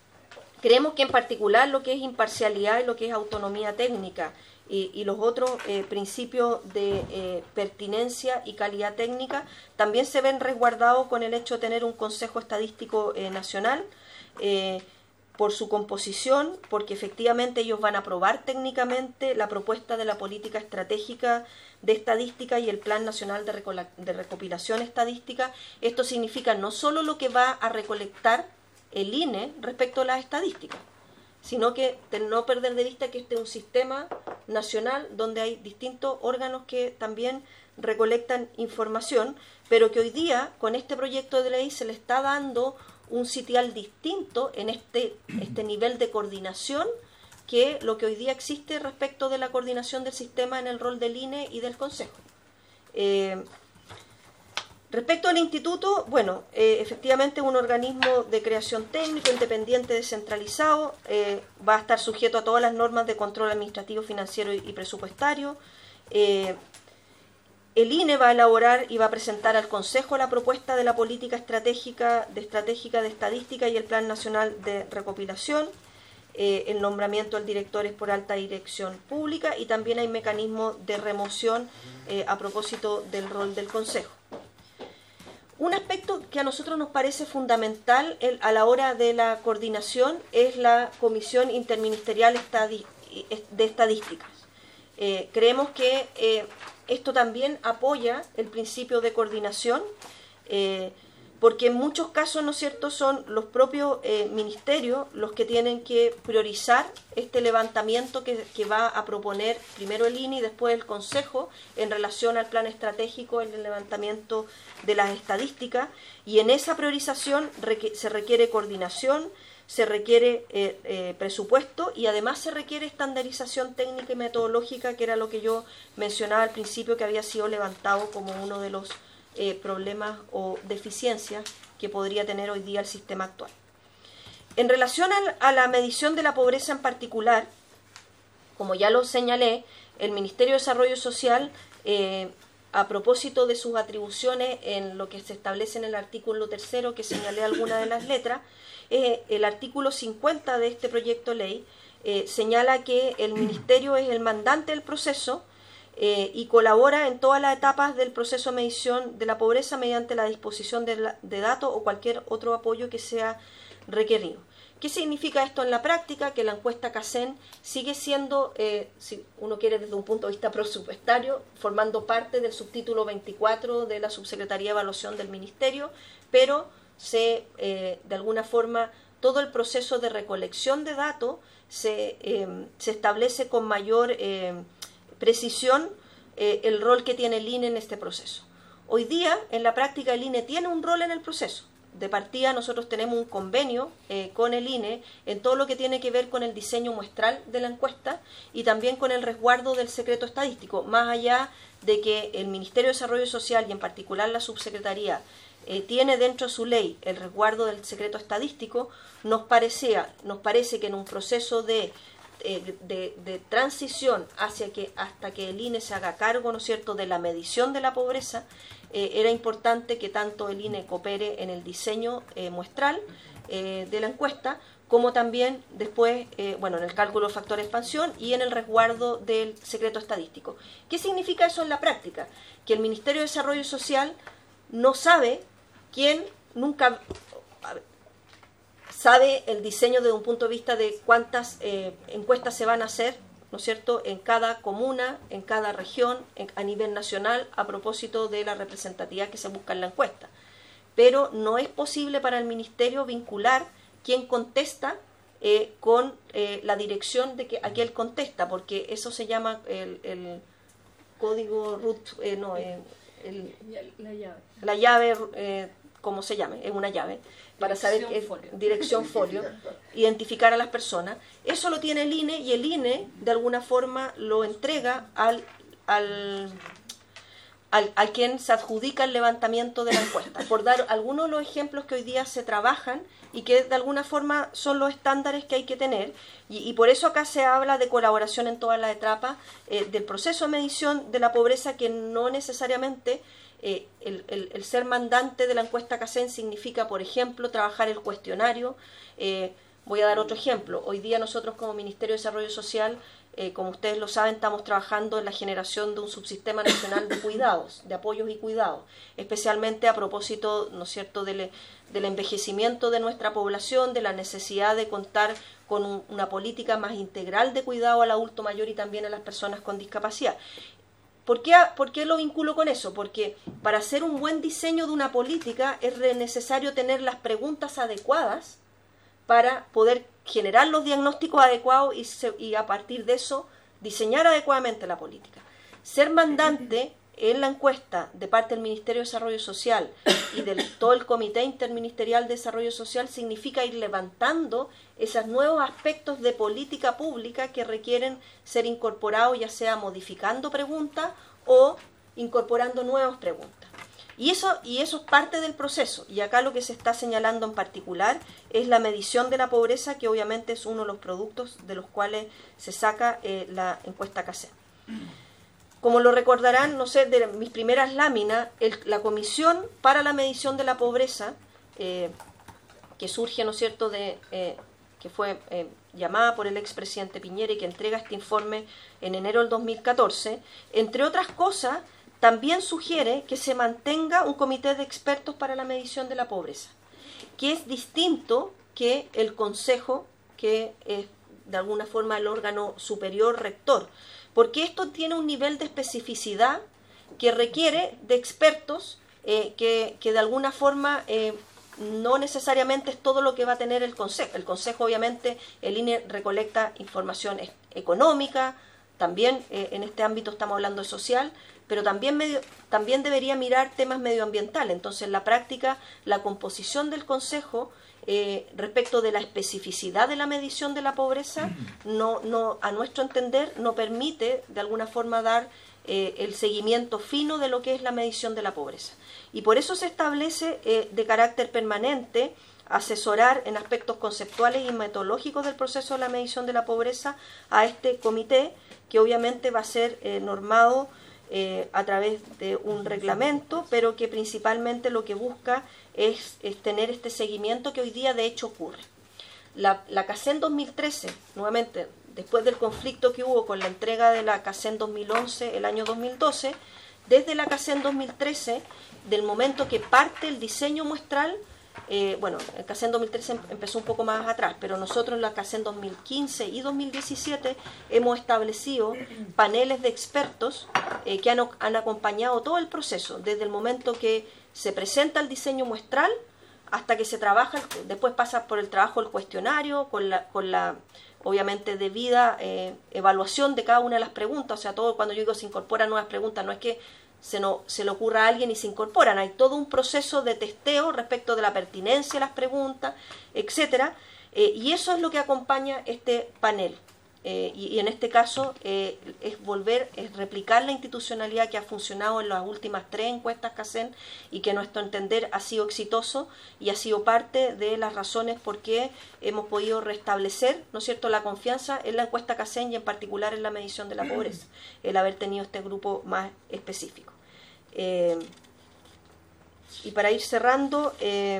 creemos que en particular lo que es imparcialidad y lo que es autonomía técnica y, y los otros eh, principios de eh, pertinencia y calidad técnica también se ven resguardados con el hecho de tener un Consejo Estadístico eh, Nacional, eh, por su composición, porque efectivamente ellos van a aprobar técnicamente la propuesta de la política estratégica de estadística y el Plan Nacional de, de Recopilación Estadística. Esto significa no solo lo que va a recolectar el I N E respecto a las estadísticas, sino que no perder de vista que este es un sistema nacional donde hay distintos órganos que también recolectan información, pero que hoy día con este proyecto de ley se le está dando un sitial distinto en este, este nivel de coordinación que lo que hoy día existe respecto de la coordinación del sistema en el rol del I N E y del Consejo. Eh, respecto al instituto, bueno, eh, efectivamente un organismo de creación técnico, independiente, descentralizado, eh, va a estar sujeto a todas las normas de control administrativo, financiero y, y presupuestario. Eh, El I N E va a elaborar y va a presentar al Consejo la propuesta de la política estratégica de, estratégica de estadística y el Plan Nacional de Recopilación. Eh, el nombramiento del director es por alta dirección pública y también hay mecanismos de remoción eh, a propósito del rol del Consejo. Un aspecto que a nosotros nos parece fundamental el, a la hora de la coordinación es la Comisión Interministerial Estadi- de Estadísticas. Eh, creemos que eh, esto también apoya el principio de coordinación, eh, porque en muchos casos, ¿no es cierto?, son los propios eh, ministerios los que tienen que priorizar este levantamiento que, que va a proponer primero el I N E y después el Consejo en relación al plan estratégico, en el levantamiento de las estadísticas, y en esa priorización requ- se requiere coordinación, se requiere eh, eh, presupuesto y además se requiere estandarización técnica y metodológica, que era lo que yo mencionaba al principio, que había sido levantado como uno de los eh, problemas o deficiencias que podría tener hoy día el sistema actual. En relación al, a la medición de la pobreza en particular, como ya lo señalé, el Ministerio de Desarrollo Social, eh, a propósito de sus atribuciones en lo que se establece en el artículo tercero, que señalé algunas de las letras, Eh, el artículo cincuenta de este proyecto de ley eh, señala que el Ministerio es el mandante del proceso eh, y colabora en todas las etapas del proceso de medición de la pobreza mediante la disposición de, la, de datos o cualquier otro apoyo que sea requerido. ¿Qué significa esto en la práctica? Que la encuesta CACEN sigue siendo, eh, si uno quiere desde un punto de vista presupuestario, formando parte del subtítulo veinticuatro de la Subsecretaría de Evaluación del Ministerio, pero se, eh, de alguna forma, todo el proceso de recolección de datos se, eh, se establece con mayor eh, precisión eh, el rol que tiene el I N E en este proceso. Hoy día, en la práctica, el I N E tiene un rol en el proceso. de partida nosotros tenemos un convenio eh, con el I N E en todo lo que tiene que ver con el diseño muestral de la encuesta y también con el resguardo del secreto estadístico, más allá de que el Ministerio de Desarrollo Social y en particular la Subsecretaría eh, tiene dentro de su ley el resguardo del secreto estadístico, nos parecía, nos parece que en un proceso de eh, de, de transición hacia que hasta que el I N E se haga cargo, ¿no es cierto?, de la medición de la pobreza, eh, era importante que tanto el I N E coopere en el diseño eh, muestral eh, de la encuesta, como también después, eh, bueno, en el cálculo del factor de expansión y en el resguardo del secreto estadístico. ¿Qué significa eso en la práctica? Que el Ministerio de Desarrollo Social no sabe quién, nunca sabe el diseño desde un punto de vista de cuántas eh, encuestas se van a hacer, ¿no es cierto?, en cada comuna, en cada región, en, a nivel nacional, a propósito de la representatividad que se busca en la encuesta. Pero no es posible para el Ministerio vincular quién contesta eh, con eh, la dirección de que aquel contesta, porque eso se llama el, el código root, eh, no, eh, el, la llave, la llave eh, como se llame, es una llave, para saber Dirección qué folio. dirección folio, identificar a las personas. Eso lo tiene el I N E y el I N E de alguna forma lo entrega al, al, al, al quien se adjudica el levantamiento de la encuesta. Por dar algunos de los ejemplos que hoy día se trabajan y que de alguna forma son los estándares que hay que tener, y, y por eso acá se habla de colaboración en todas las etapas eh, del proceso de medición de la pobreza, que no necesariamente eh, el, el, el ser mandante de la encuesta CACEN significa, por ejemplo, trabajar el cuestionario. Eh, voy a dar otro ejemplo. Hoy día nosotros como Ministerio de Desarrollo Social, eh, como ustedes lo saben, estamos trabajando en la generación de un subsistema nacional de cuidados, de apoyos y cuidados, especialmente a propósito, ¿no es cierto?, del, del envejecimiento de nuestra población, de la necesidad de contar con un, una política más integral de cuidado al adulto mayor y también a las personas con discapacidad. ¿Por qué, ¿Por qué lo vinculo con eso? Porque para hacer un buen diseño de una política es necesario tener las preguntas adecuadas para poder generar los diagnósticos adecuados y, se, y a partir de eso diseñar adecuadamente la política. Ser mandante en la encuesta de parte del Ministerio de Desarrollo Social y de todo el Comité Interministerial de Desarrollo Social significa ir levantando esos nuevos aspectos de política pública que requieren ser incorporados, ya sea modificando preguntas o incorporando nuevas preguntas. Y eso, y eso es parte del proceso. Y acá lo que se está señalando en particular es la medición de la pobreza, que obviamente es uno de los productos de los cuales se saca eh, la encuesta CACEN. Como lo recordarán, no sé, de mis primeras láminas, el, la Comisión para la Medición de la Pobreza, eh, que surge, ¿no es cierto?, de, eh, que fue eh, llamada por el expresidente Piñera y que entrega este informe en enero del dos mil catorce, entre otras cosas, también sugiere que se mantenga un comité de expertos para la medición de la pobreza, que es distinto que el Consejo, que es de alguna forma el órgano superior rector, porque esto tiene un nivel de especificidad que requiere de expertos eh, que, que de alguna forma eh, no necesariamente es todo lo que va a tener el Consejo. El Consejo, obviamente, el I N E recolecta información económica, también eh, en este ámbito estamos hablando de social, pero también, medio, también debería mirar temas medioambientales. Entonces, en la práctica, la composición del Consejo eh, respecto de la especificidad de la medición de la pobreza, no, no, a nuestro entender, no permite de alguna forma dar eh, el seguimiento fino de lo que es la medición de la pobreza. Y por eso se establece eh, de carácter permanente asesorar en aspectos conceptuales y metodológicos del proceso de la medición de la pobreza a este comité, que obviamente va a ser eh, normado Eh, a través de un reglamento, pero que principalmente lo que busca es, es tener este seguimiento que hoy día de hecho ocurre. La, la CACEN dos mil trece, nuevamente, después del conflicto que hubo con la entrega de la CACEN dos mil once, el año dos mil doce, desde la CACEN dos mil trece, del momento que parte el diseño muestral, eh, bueno, el CACEN dos mil trece empezó un poco más atrás, pero nosotros en la CACEN dos mil quince y dos mil diecisiete hemos establecido paneles de expertos eh, que han, han acompañado todo el proceso, desde el momento que se presenta el diseño muestral hasta que se trabaja, después pasa por el trabajo del cuestionario, con la, con la obviamente debida eh, evaluación de cada una de las preguntas, o sea, todo cuando yo digo se incorporan nuevas preguntas, no es que se, no, se le ocurra a alguien y se incorporan, hay todo un proceso de testeo respecto de la pertinencia de las preguntas, etcétera, eh, y eso es lo que acompaña este panel. Eh, y, y en este caso eh, es volver, es replicar la institucionalidad que ha funcionado en las últimas tres encuestas CACEN y que a nuestro entender ha sido exitoso y ha sido parte de las razones por qué hemos podido restablecer, ¿no es cierto?, la confianza en la encuesta CACEN y en particular en la medición de la pobreza, el haber tenido este grupo más específico. Eh, y para ir cerrando, eh,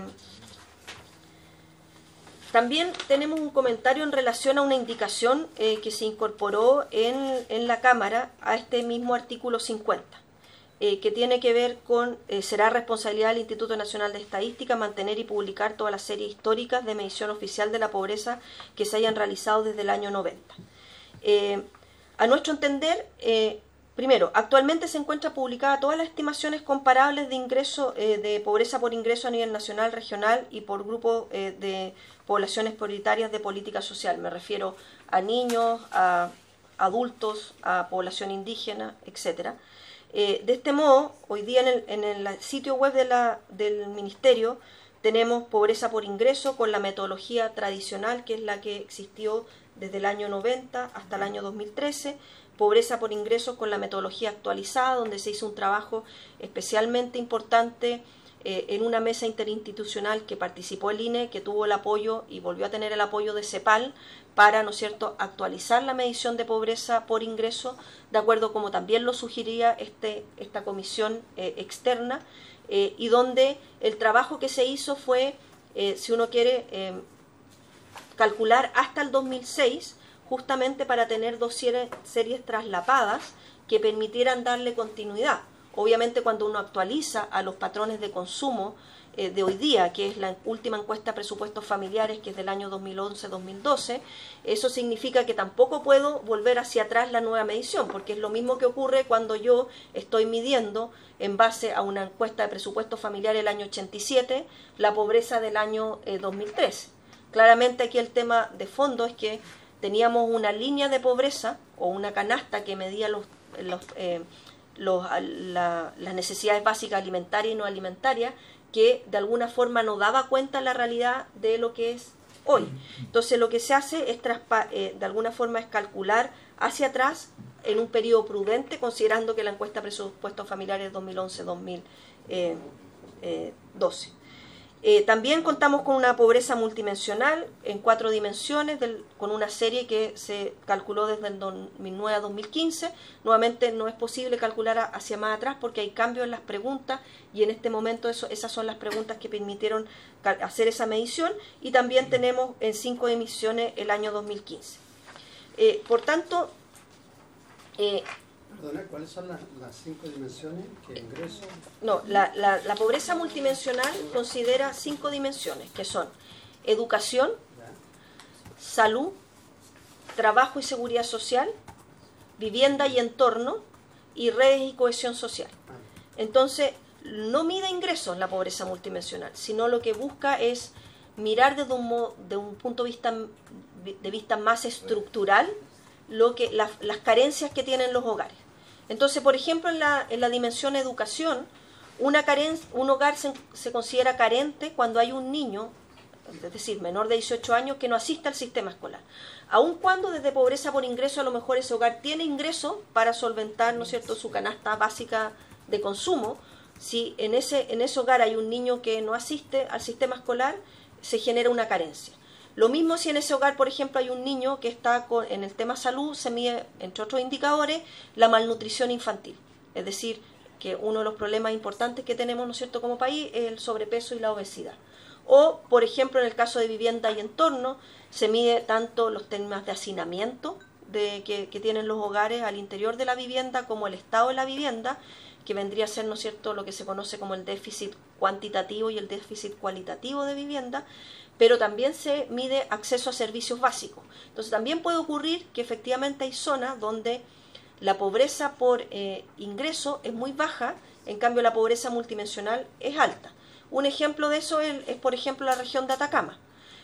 también tenemos un comentario en relación a una indicación eh, que se incorporó en, en la Cámara a este mismo artículo cincuenta, eh, que tiene que ver con, eh, será responsabilidad del Instituto Nacional de Estadística mantener y publicar todas las series históricas de medición oficial de la pobreza que se hayan realizado desde el año noventa. Eh, a nuestro entender, eh, primero, actualmente se encuentran publicadas todas las estimaciones comparables de ingreso, eh, de pobreza por ingreso a nivel nacional, regional y por grupo eh, de poblaciones prioritarias de política social. Me refiero a niños, a adultos, a población indígena, etcétera. Eh, de este modo, hoy día en el, en el sitio web de la, del Ministerio tenemos pobreza por ingreso con la metodología tradicional, que es la que existió desde el año noventa hasta el año dos mil trece, pobreza por ingresos con la metodología actualizada, donde se hizo un trabajo especialmente importante eh, en una mesa interinstitucional que participó el I N E, que tuvo el apoyo y volvió a tener el apoyo de CEPAL para, ¿no es cierto?, actualizar la medición de pobreza por ingreso, de acuerdo como también lo sugería este, esta comisión eh, externa, eh, y donde el trabajo que se hizo fue, eh, si uno quiere, eh, calcular hasta el dos mil seis, justamente para tener dos series traslapadas que permitieran darle continuidad. Obviamente cuando uno actualiza a los patrones de consumo eh, de hoy día, que es la última encuesta de presupuestos familiares, que es del año dos mil once dos mil doce, eso significa que tampoco puedo volver hacia atrás la nueva medición, porque es lo mismo que ocurre cuando yo estoy midiendo en base a una encuesta de presupuestos familiares del año ochenta y siete, la pobreza del año eh, dos mil trece. Claramente aquí el tema de fondo es que teníamos una línea de pobreza o una canasta que medía los, los, eh, los, la, las necesidades básicas alimentarias y no alimentarias, que de alguna forma no daba cuenta la realidad de lo que es hoy. Entonces lo que se hace es traspa, eh, de alguna forma es calcular hacia atrás en un periodo prudente, considerando que la encuesta de presupuestos familiares es dos mil once dos mil doce. Eh, también contamos con una pobreza multidimensional en cuatro dimensiones, del, con una serie que se calculó desde el dos mil nueve a dos mil quince. Nuevamente no es posible calcular a, hacia más atrás porque hay cambios en las preguntas y en este momento eso, esas son las preguntas que permitieron hacer esa medición, y también tenemos en cinco dimensiones el año dos mil quince. Eh, por tanto, eh, Perdona, ¿cuáles son las, las cinco dimensiones que ingreso? No, la, la, la pobreza multidimensional considera cinco dimensiones, que son educación, salud, trabajo y seguridad social, vivienda y entorno, y redes y cohesión social. Entonces, no mide ingresos la pobreza multidimensional, sino lo que busca es mirar desde un, modo, de un punto de vista, de vista más estructural lo que la, las carencias que tienen los hogares. Entonces, por ejemplo, en la, en la dimensión educación, una caren, un hogar se, se considera carente cuando hay un niño, es decir, menor de dieciocho años, que no asiste al sistema escolar. Aun cuando desde pobreza por ingreso a lo mejor ese hogar tiene ingreso para solventar, ¿no es cierto?, su canasta básica de consumo, si en ese, en ese hogar hay un niño que no asiste al sistema escolar, se genera una carencia. Lo mismo si en ese hogar, por ejemplo, hay un niño que está con, en el tema salud, se mide, entre otros indicadores, la malnutrición infantil. Es decir, que uno de los problemas importantes que tenemos, ¿no es cierto?, como país es el sobrepeso y la obesidad. O, por ejemplo, en el caso de vivienda y entorno, se mide tanto los temas de hacinamiento de, que, que tienen los hogares al interior de la vivienda como el estado de la vivienda, que vendría a ser, ¿no es cierto?, lo que se conoce como el déficit cuantitativo y el déficit cualitativo de vivienda, pero también se mide acceso a servicios básicos. Entonces también puede ocurrir que efectivamente hay zonas donde la pobreza por eh, ingreso es muy baja, en cambio la pobreza multidimensional es alta. Un ejemplo de eso es, es por ejemplo, la región de Atacama.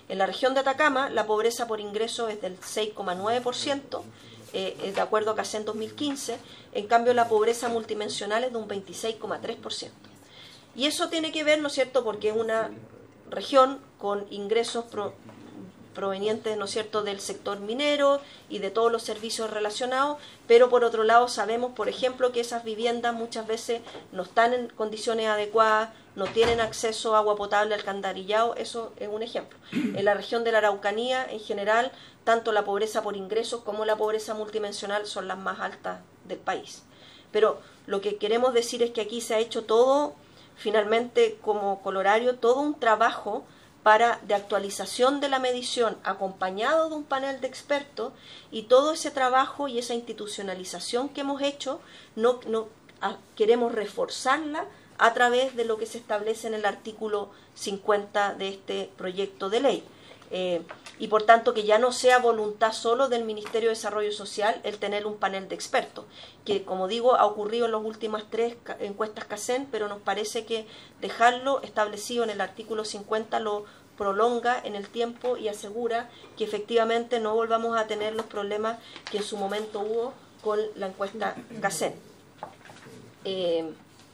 En la región de Atacama, la pobreza por ingreso es del seis coma nueve por ciento, eh, de acuerdo a CACEN dos mil quince, en cambio la pobreza multidimensional es de un veintiséis coma tres por ciento. Y eso tiene que ver, ¿no es cierto?, porque es una región con ingresos pro, provenientes, ¿no es cierto?, del sector minero y de todos los servicios relacionados, pero por otro lado sabemos, por ejemplo, que esas viviendas muchas veces no están en condiciones adecuadas, no tienen acceso a agua potable, alcantarillado, eso es un ejemplo. En la región de la Araucanía, en general, tanto la pobreza por ingresos como la pobreza multidimensional son las más altas del país. Pero lo que queremos decir es que aquí se ha hecho todo, finalmente, como colorario, todo un trabajo para de actualización de la medición acompañado de un panel de expertos, y todo ese trabajo y esa institucionalización que hemos hecho no, no a, queremos reforzarla a través de lo que se establece en el artículo cincuenta de este proyecto de ley. Eh, y por tanto que ya no sea voluntad solo del Ministerio de Desarrollo Social el tener un panel de expertos, que como digo ha ocurrido en las últimas tres encuestas CACEN, pero nos parece que dejarlo establecido en el artículo cincuenta lo prolonga en el tiempo y asegura que efectivamente no volvamos a tener los problemas que en su momento hubo con la encuesta CACEN. Eh,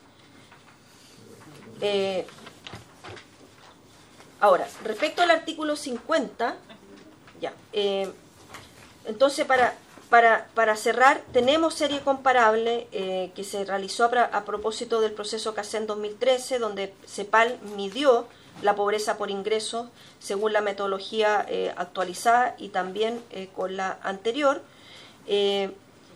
eh, ahora, respecto al artículo cincuenta, ya, eh, entonces para, para, para cerrar, tenemos serie comparable eh, que se realizó a, a propósito del proceso CACEN dos mil trece, donde CEPAL midió la pobreza por ingresos según la metodología eh, actualizada y también eh, con la anterior. Eh,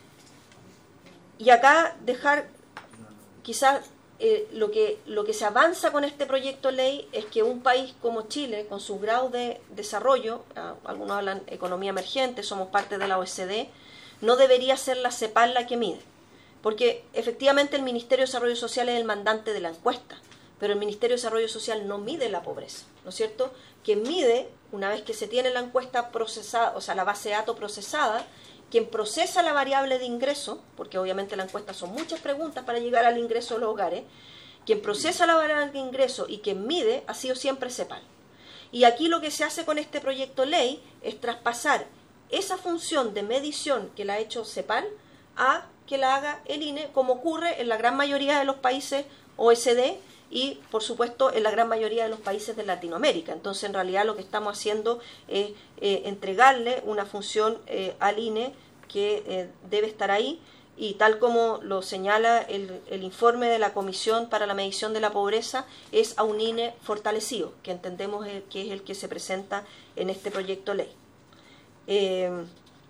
y acá dejar quizás eh, lo, que, lo que se avanza con este proyecto de ley es que un país como Chile, con sus grados de desarrollo, eh, algunos hablan economía emergente, somos parte de la O E C D, no debería ser la CEPAL la que mide, porque efectivamente el Ministerio de Desarrollo Social es el mandante de la encuesta, pero el Ministerio de Desarrollo Social no mide la pobreza, ¿no es cierto? Quien mide, una vez que se tiene la encuesta procesada, o sea, la base de datos procesada, quien procesa la variable de ingreso, porque obviamente la encuesta son muchas preguntas para llegar al ingreso de los hogares, quien procesa la variable de ingreso y quien mide ha sido siempre CEPAL. Y aquí lo que se hace con este proyecto de ley es traspasar esa función de medición que la ha hecho CEPAL a que la haga el I N E, como ocurre en la gran mayoría de los países O E C D y, por supuesto, en la gran mayoría de los países de Latinoamérica. Entonces, en realidad, lo que estamos haciendo es eh, entregarle una función eh, al I N E que eh, debe estar ahí, y tal como lo señala el, el informe de la Comisión para la Medición de la Pobreza, es a un I N E fortalecido, que entendemos el, que es el que se presenta en este proyecto de ley. Eh,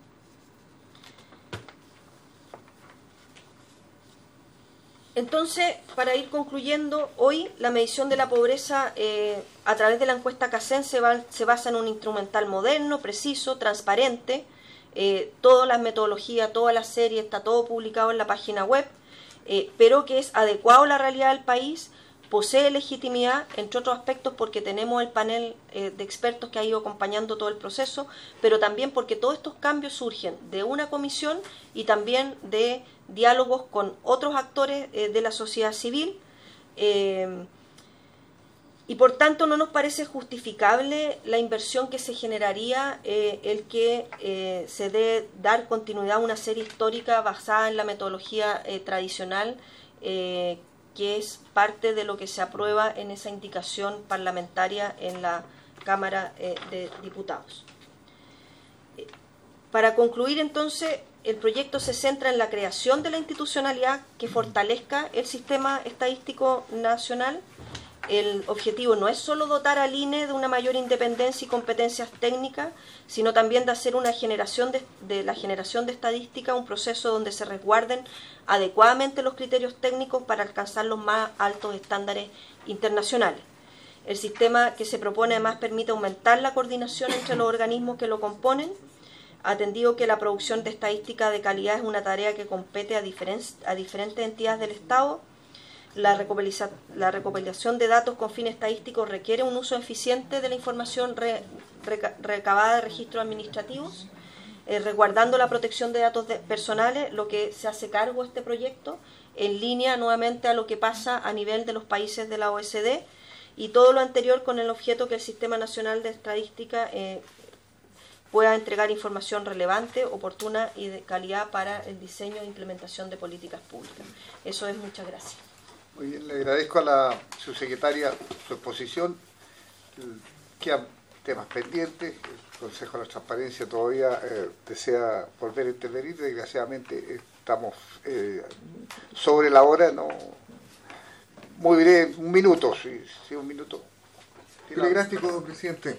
Entonces, para ir concluyendo, hoy la medición de la pobreza eh, a través de la encuesta CACEN se, va, se basa en un instrumental moderno, preciso, transparente, eh, todas las metodologías, toda la serie, está todo publicado en la página web, eh, pero que es adecuado a la realidad del país, posee legitimidad, entre otros aspectos porque tenemos el panel eh, de expertos que ha ido acompañando todo el proceso, pero también porque todos estos cambios surgen de una comisión y también de diálogos con otros actores eh, de la sociedad civil, eh, y por tanto no nos parece justificable la inversión que se generaría eh, el que eh, se dé dar continuidad a una serie histórica basada en la metodología eh, tradicional, eh, que es parte de lo que se aprueba en esa indicación parlamentaria en la Cámara eh, de Diputados. Eh, para concluir, entonces, el proyecto se centra en la creación de la institucionalidad que fortalezca el sistema estadístico nacional. El objetivo no es solo dotar al I N E de una mayor independencia y competencias técnicas, sino también de hacer una generación de, de la generación de estadística, un proceso donde se resguarden adecuadamente los criterios técnicos para alcanzar los más altos estándares internacionales. El sistema que se propone además permite aumentar la coordinación entre los organismos que lo componen, atendido que la producción de estadística de calidad es una tarea que compete a, diferen, a diferentes entidades del Estado. La, recopila, la recopilación de datos con fines estadísticos requiere un uso eficiente de la información re, reca, recabada de registros administrativos, eh, resguardando la protección de datos de, personales, lo que se hace cargo este proyecto, en línea nuevamente a lo que pasa a nivel de los países de la O E C D, Y todo lo anterior con el objeto que el Sistema Nacional de Estadística eh, pueda entregar información relevante, oportuna y de calidad para el diseño e implementación de políticas públicas. Eso es, muchas gracias. Muy bien, le agradezco a la subsecretaria su exposición. Quedan temas pendientes. El Consejo de la Transparencia todavía eh, desea volver a intervenir. Desgraciadamente estamos eh, sobre la hora. No, muy breve, un minuto, sí, sí un minuto. Telegráfico, presidente.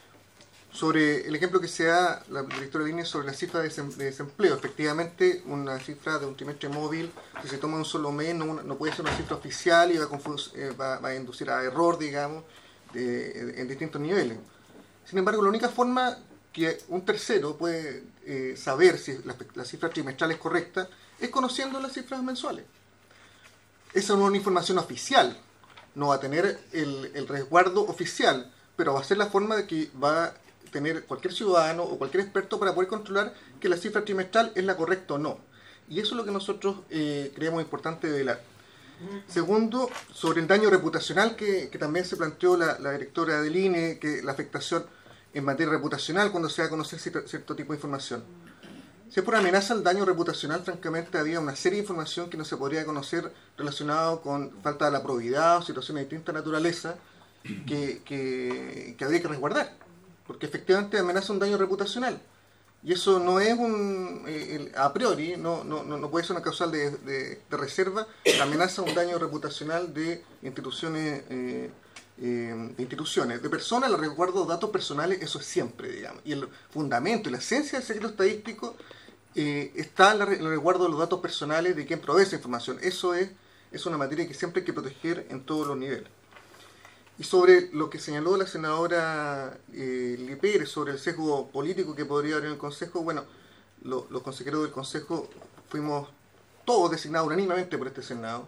Sobre el ejemplo que se da la directora de línea sobre la cifra de desempleo. Efectivamente, una cifra de un trimestre móvil, si se toma un solo mes, no, no puede ser una cifra oficial y va a, confus, eh, va, va a inducir a error, digamos, de, en distintos niveles. Sin embargo, la única forma que un tercero puede eh, saber si la, la cifra trimestral es correcta es conociendo las cifras mensuales. Esa no es una información oficial, no va a tener el, el resguardo oficial, pero va a ser la forma de que va a tener cualquier ciudadano o cualquier experto para poder controlar que la cifra trimestral es la correcta o no. Y eso es lo que nosotros eh, creemos importante velar. Segundo, sobre el daño reputacional que, que también se planteó la, la directora del I N E, que la afectación en materia reputacional cuando se va a conocer cierto, cierto tipo de información. Si es por amenaza al daño reputacional, francamente había una serie de información que no se podría conocer relacionado con falta de la probidad o situaciones de distinta naturaleza que, que, que habría que resguardar, porque efectivamente amenaza un daño reputacional. Y eso no es un, eh, a priori, no, no, no puede ser una causal de, de, de reserva, amenaza un daño reputacional de instituciones, eh, eh, de instituciones. De personas, el resguardo de datos personales, eso es siempre, digamos. Y el fundamento y la esencia del secreto estadístico eh, está en el resguardo de los datos personales de quien provee esa información. Eso es, es una materia que siempre hay que proteger en todos los niveles. Y sobre lo que señaló la senadora eh, Lili Pérez, sobre el sesgo político que podría haber en el Consejo, bueno, lo, los consejeros del Consejo fuimos todos designados unánimemente por este Senado.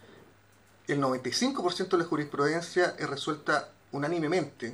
El noventa y cinco por ciento de la jurisprudencia es resuelta unánimemente,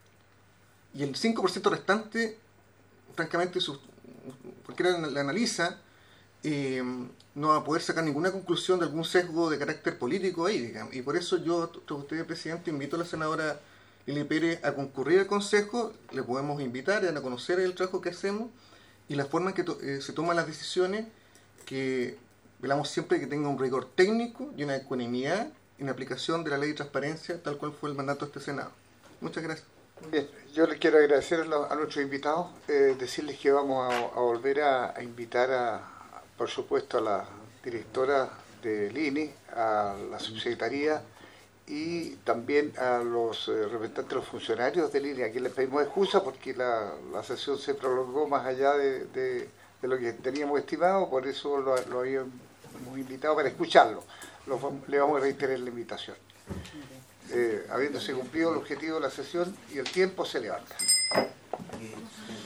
y el cinco por ciento restante, francamente, su, cualquiera la analiza, eh, no va a poder sacar ninguna conclusión de algún sesgo de carácter político ahí, digamos. Y por eso yo, a usted, presidente, invito a la senadora Lili Pérez a concurrir al Consejo. Le podemos invitar a conocer el trabajo que hacemos y la forma en que to eh, se toman las decisiones, que velamos siempre que tenga un rigor técnico y una ecuanimidad en la aplicación de la ley de transparencia, tal cual fue el mandato de este Senado. Muchas gracias. Bien, yo le quiero agradecer a, los, a nuestros invitados, eh, decirles que vamos a, a volver a, a invitar a por supuesto a la directora del I N E, a la subsecretaría y también a los eh, representantes de los funcionarios del I N E. Aquí les pedimos excusa porque la, la sesión se prolongó más allá de, de, de lo que teníamos estimado, por eso lo, lo habíamos invitado para escucharlo. Lo, le vamos a reiterar la invitación. Eh, habiéndose cumplido el objetivo de la sesión y el tiempo se levanta.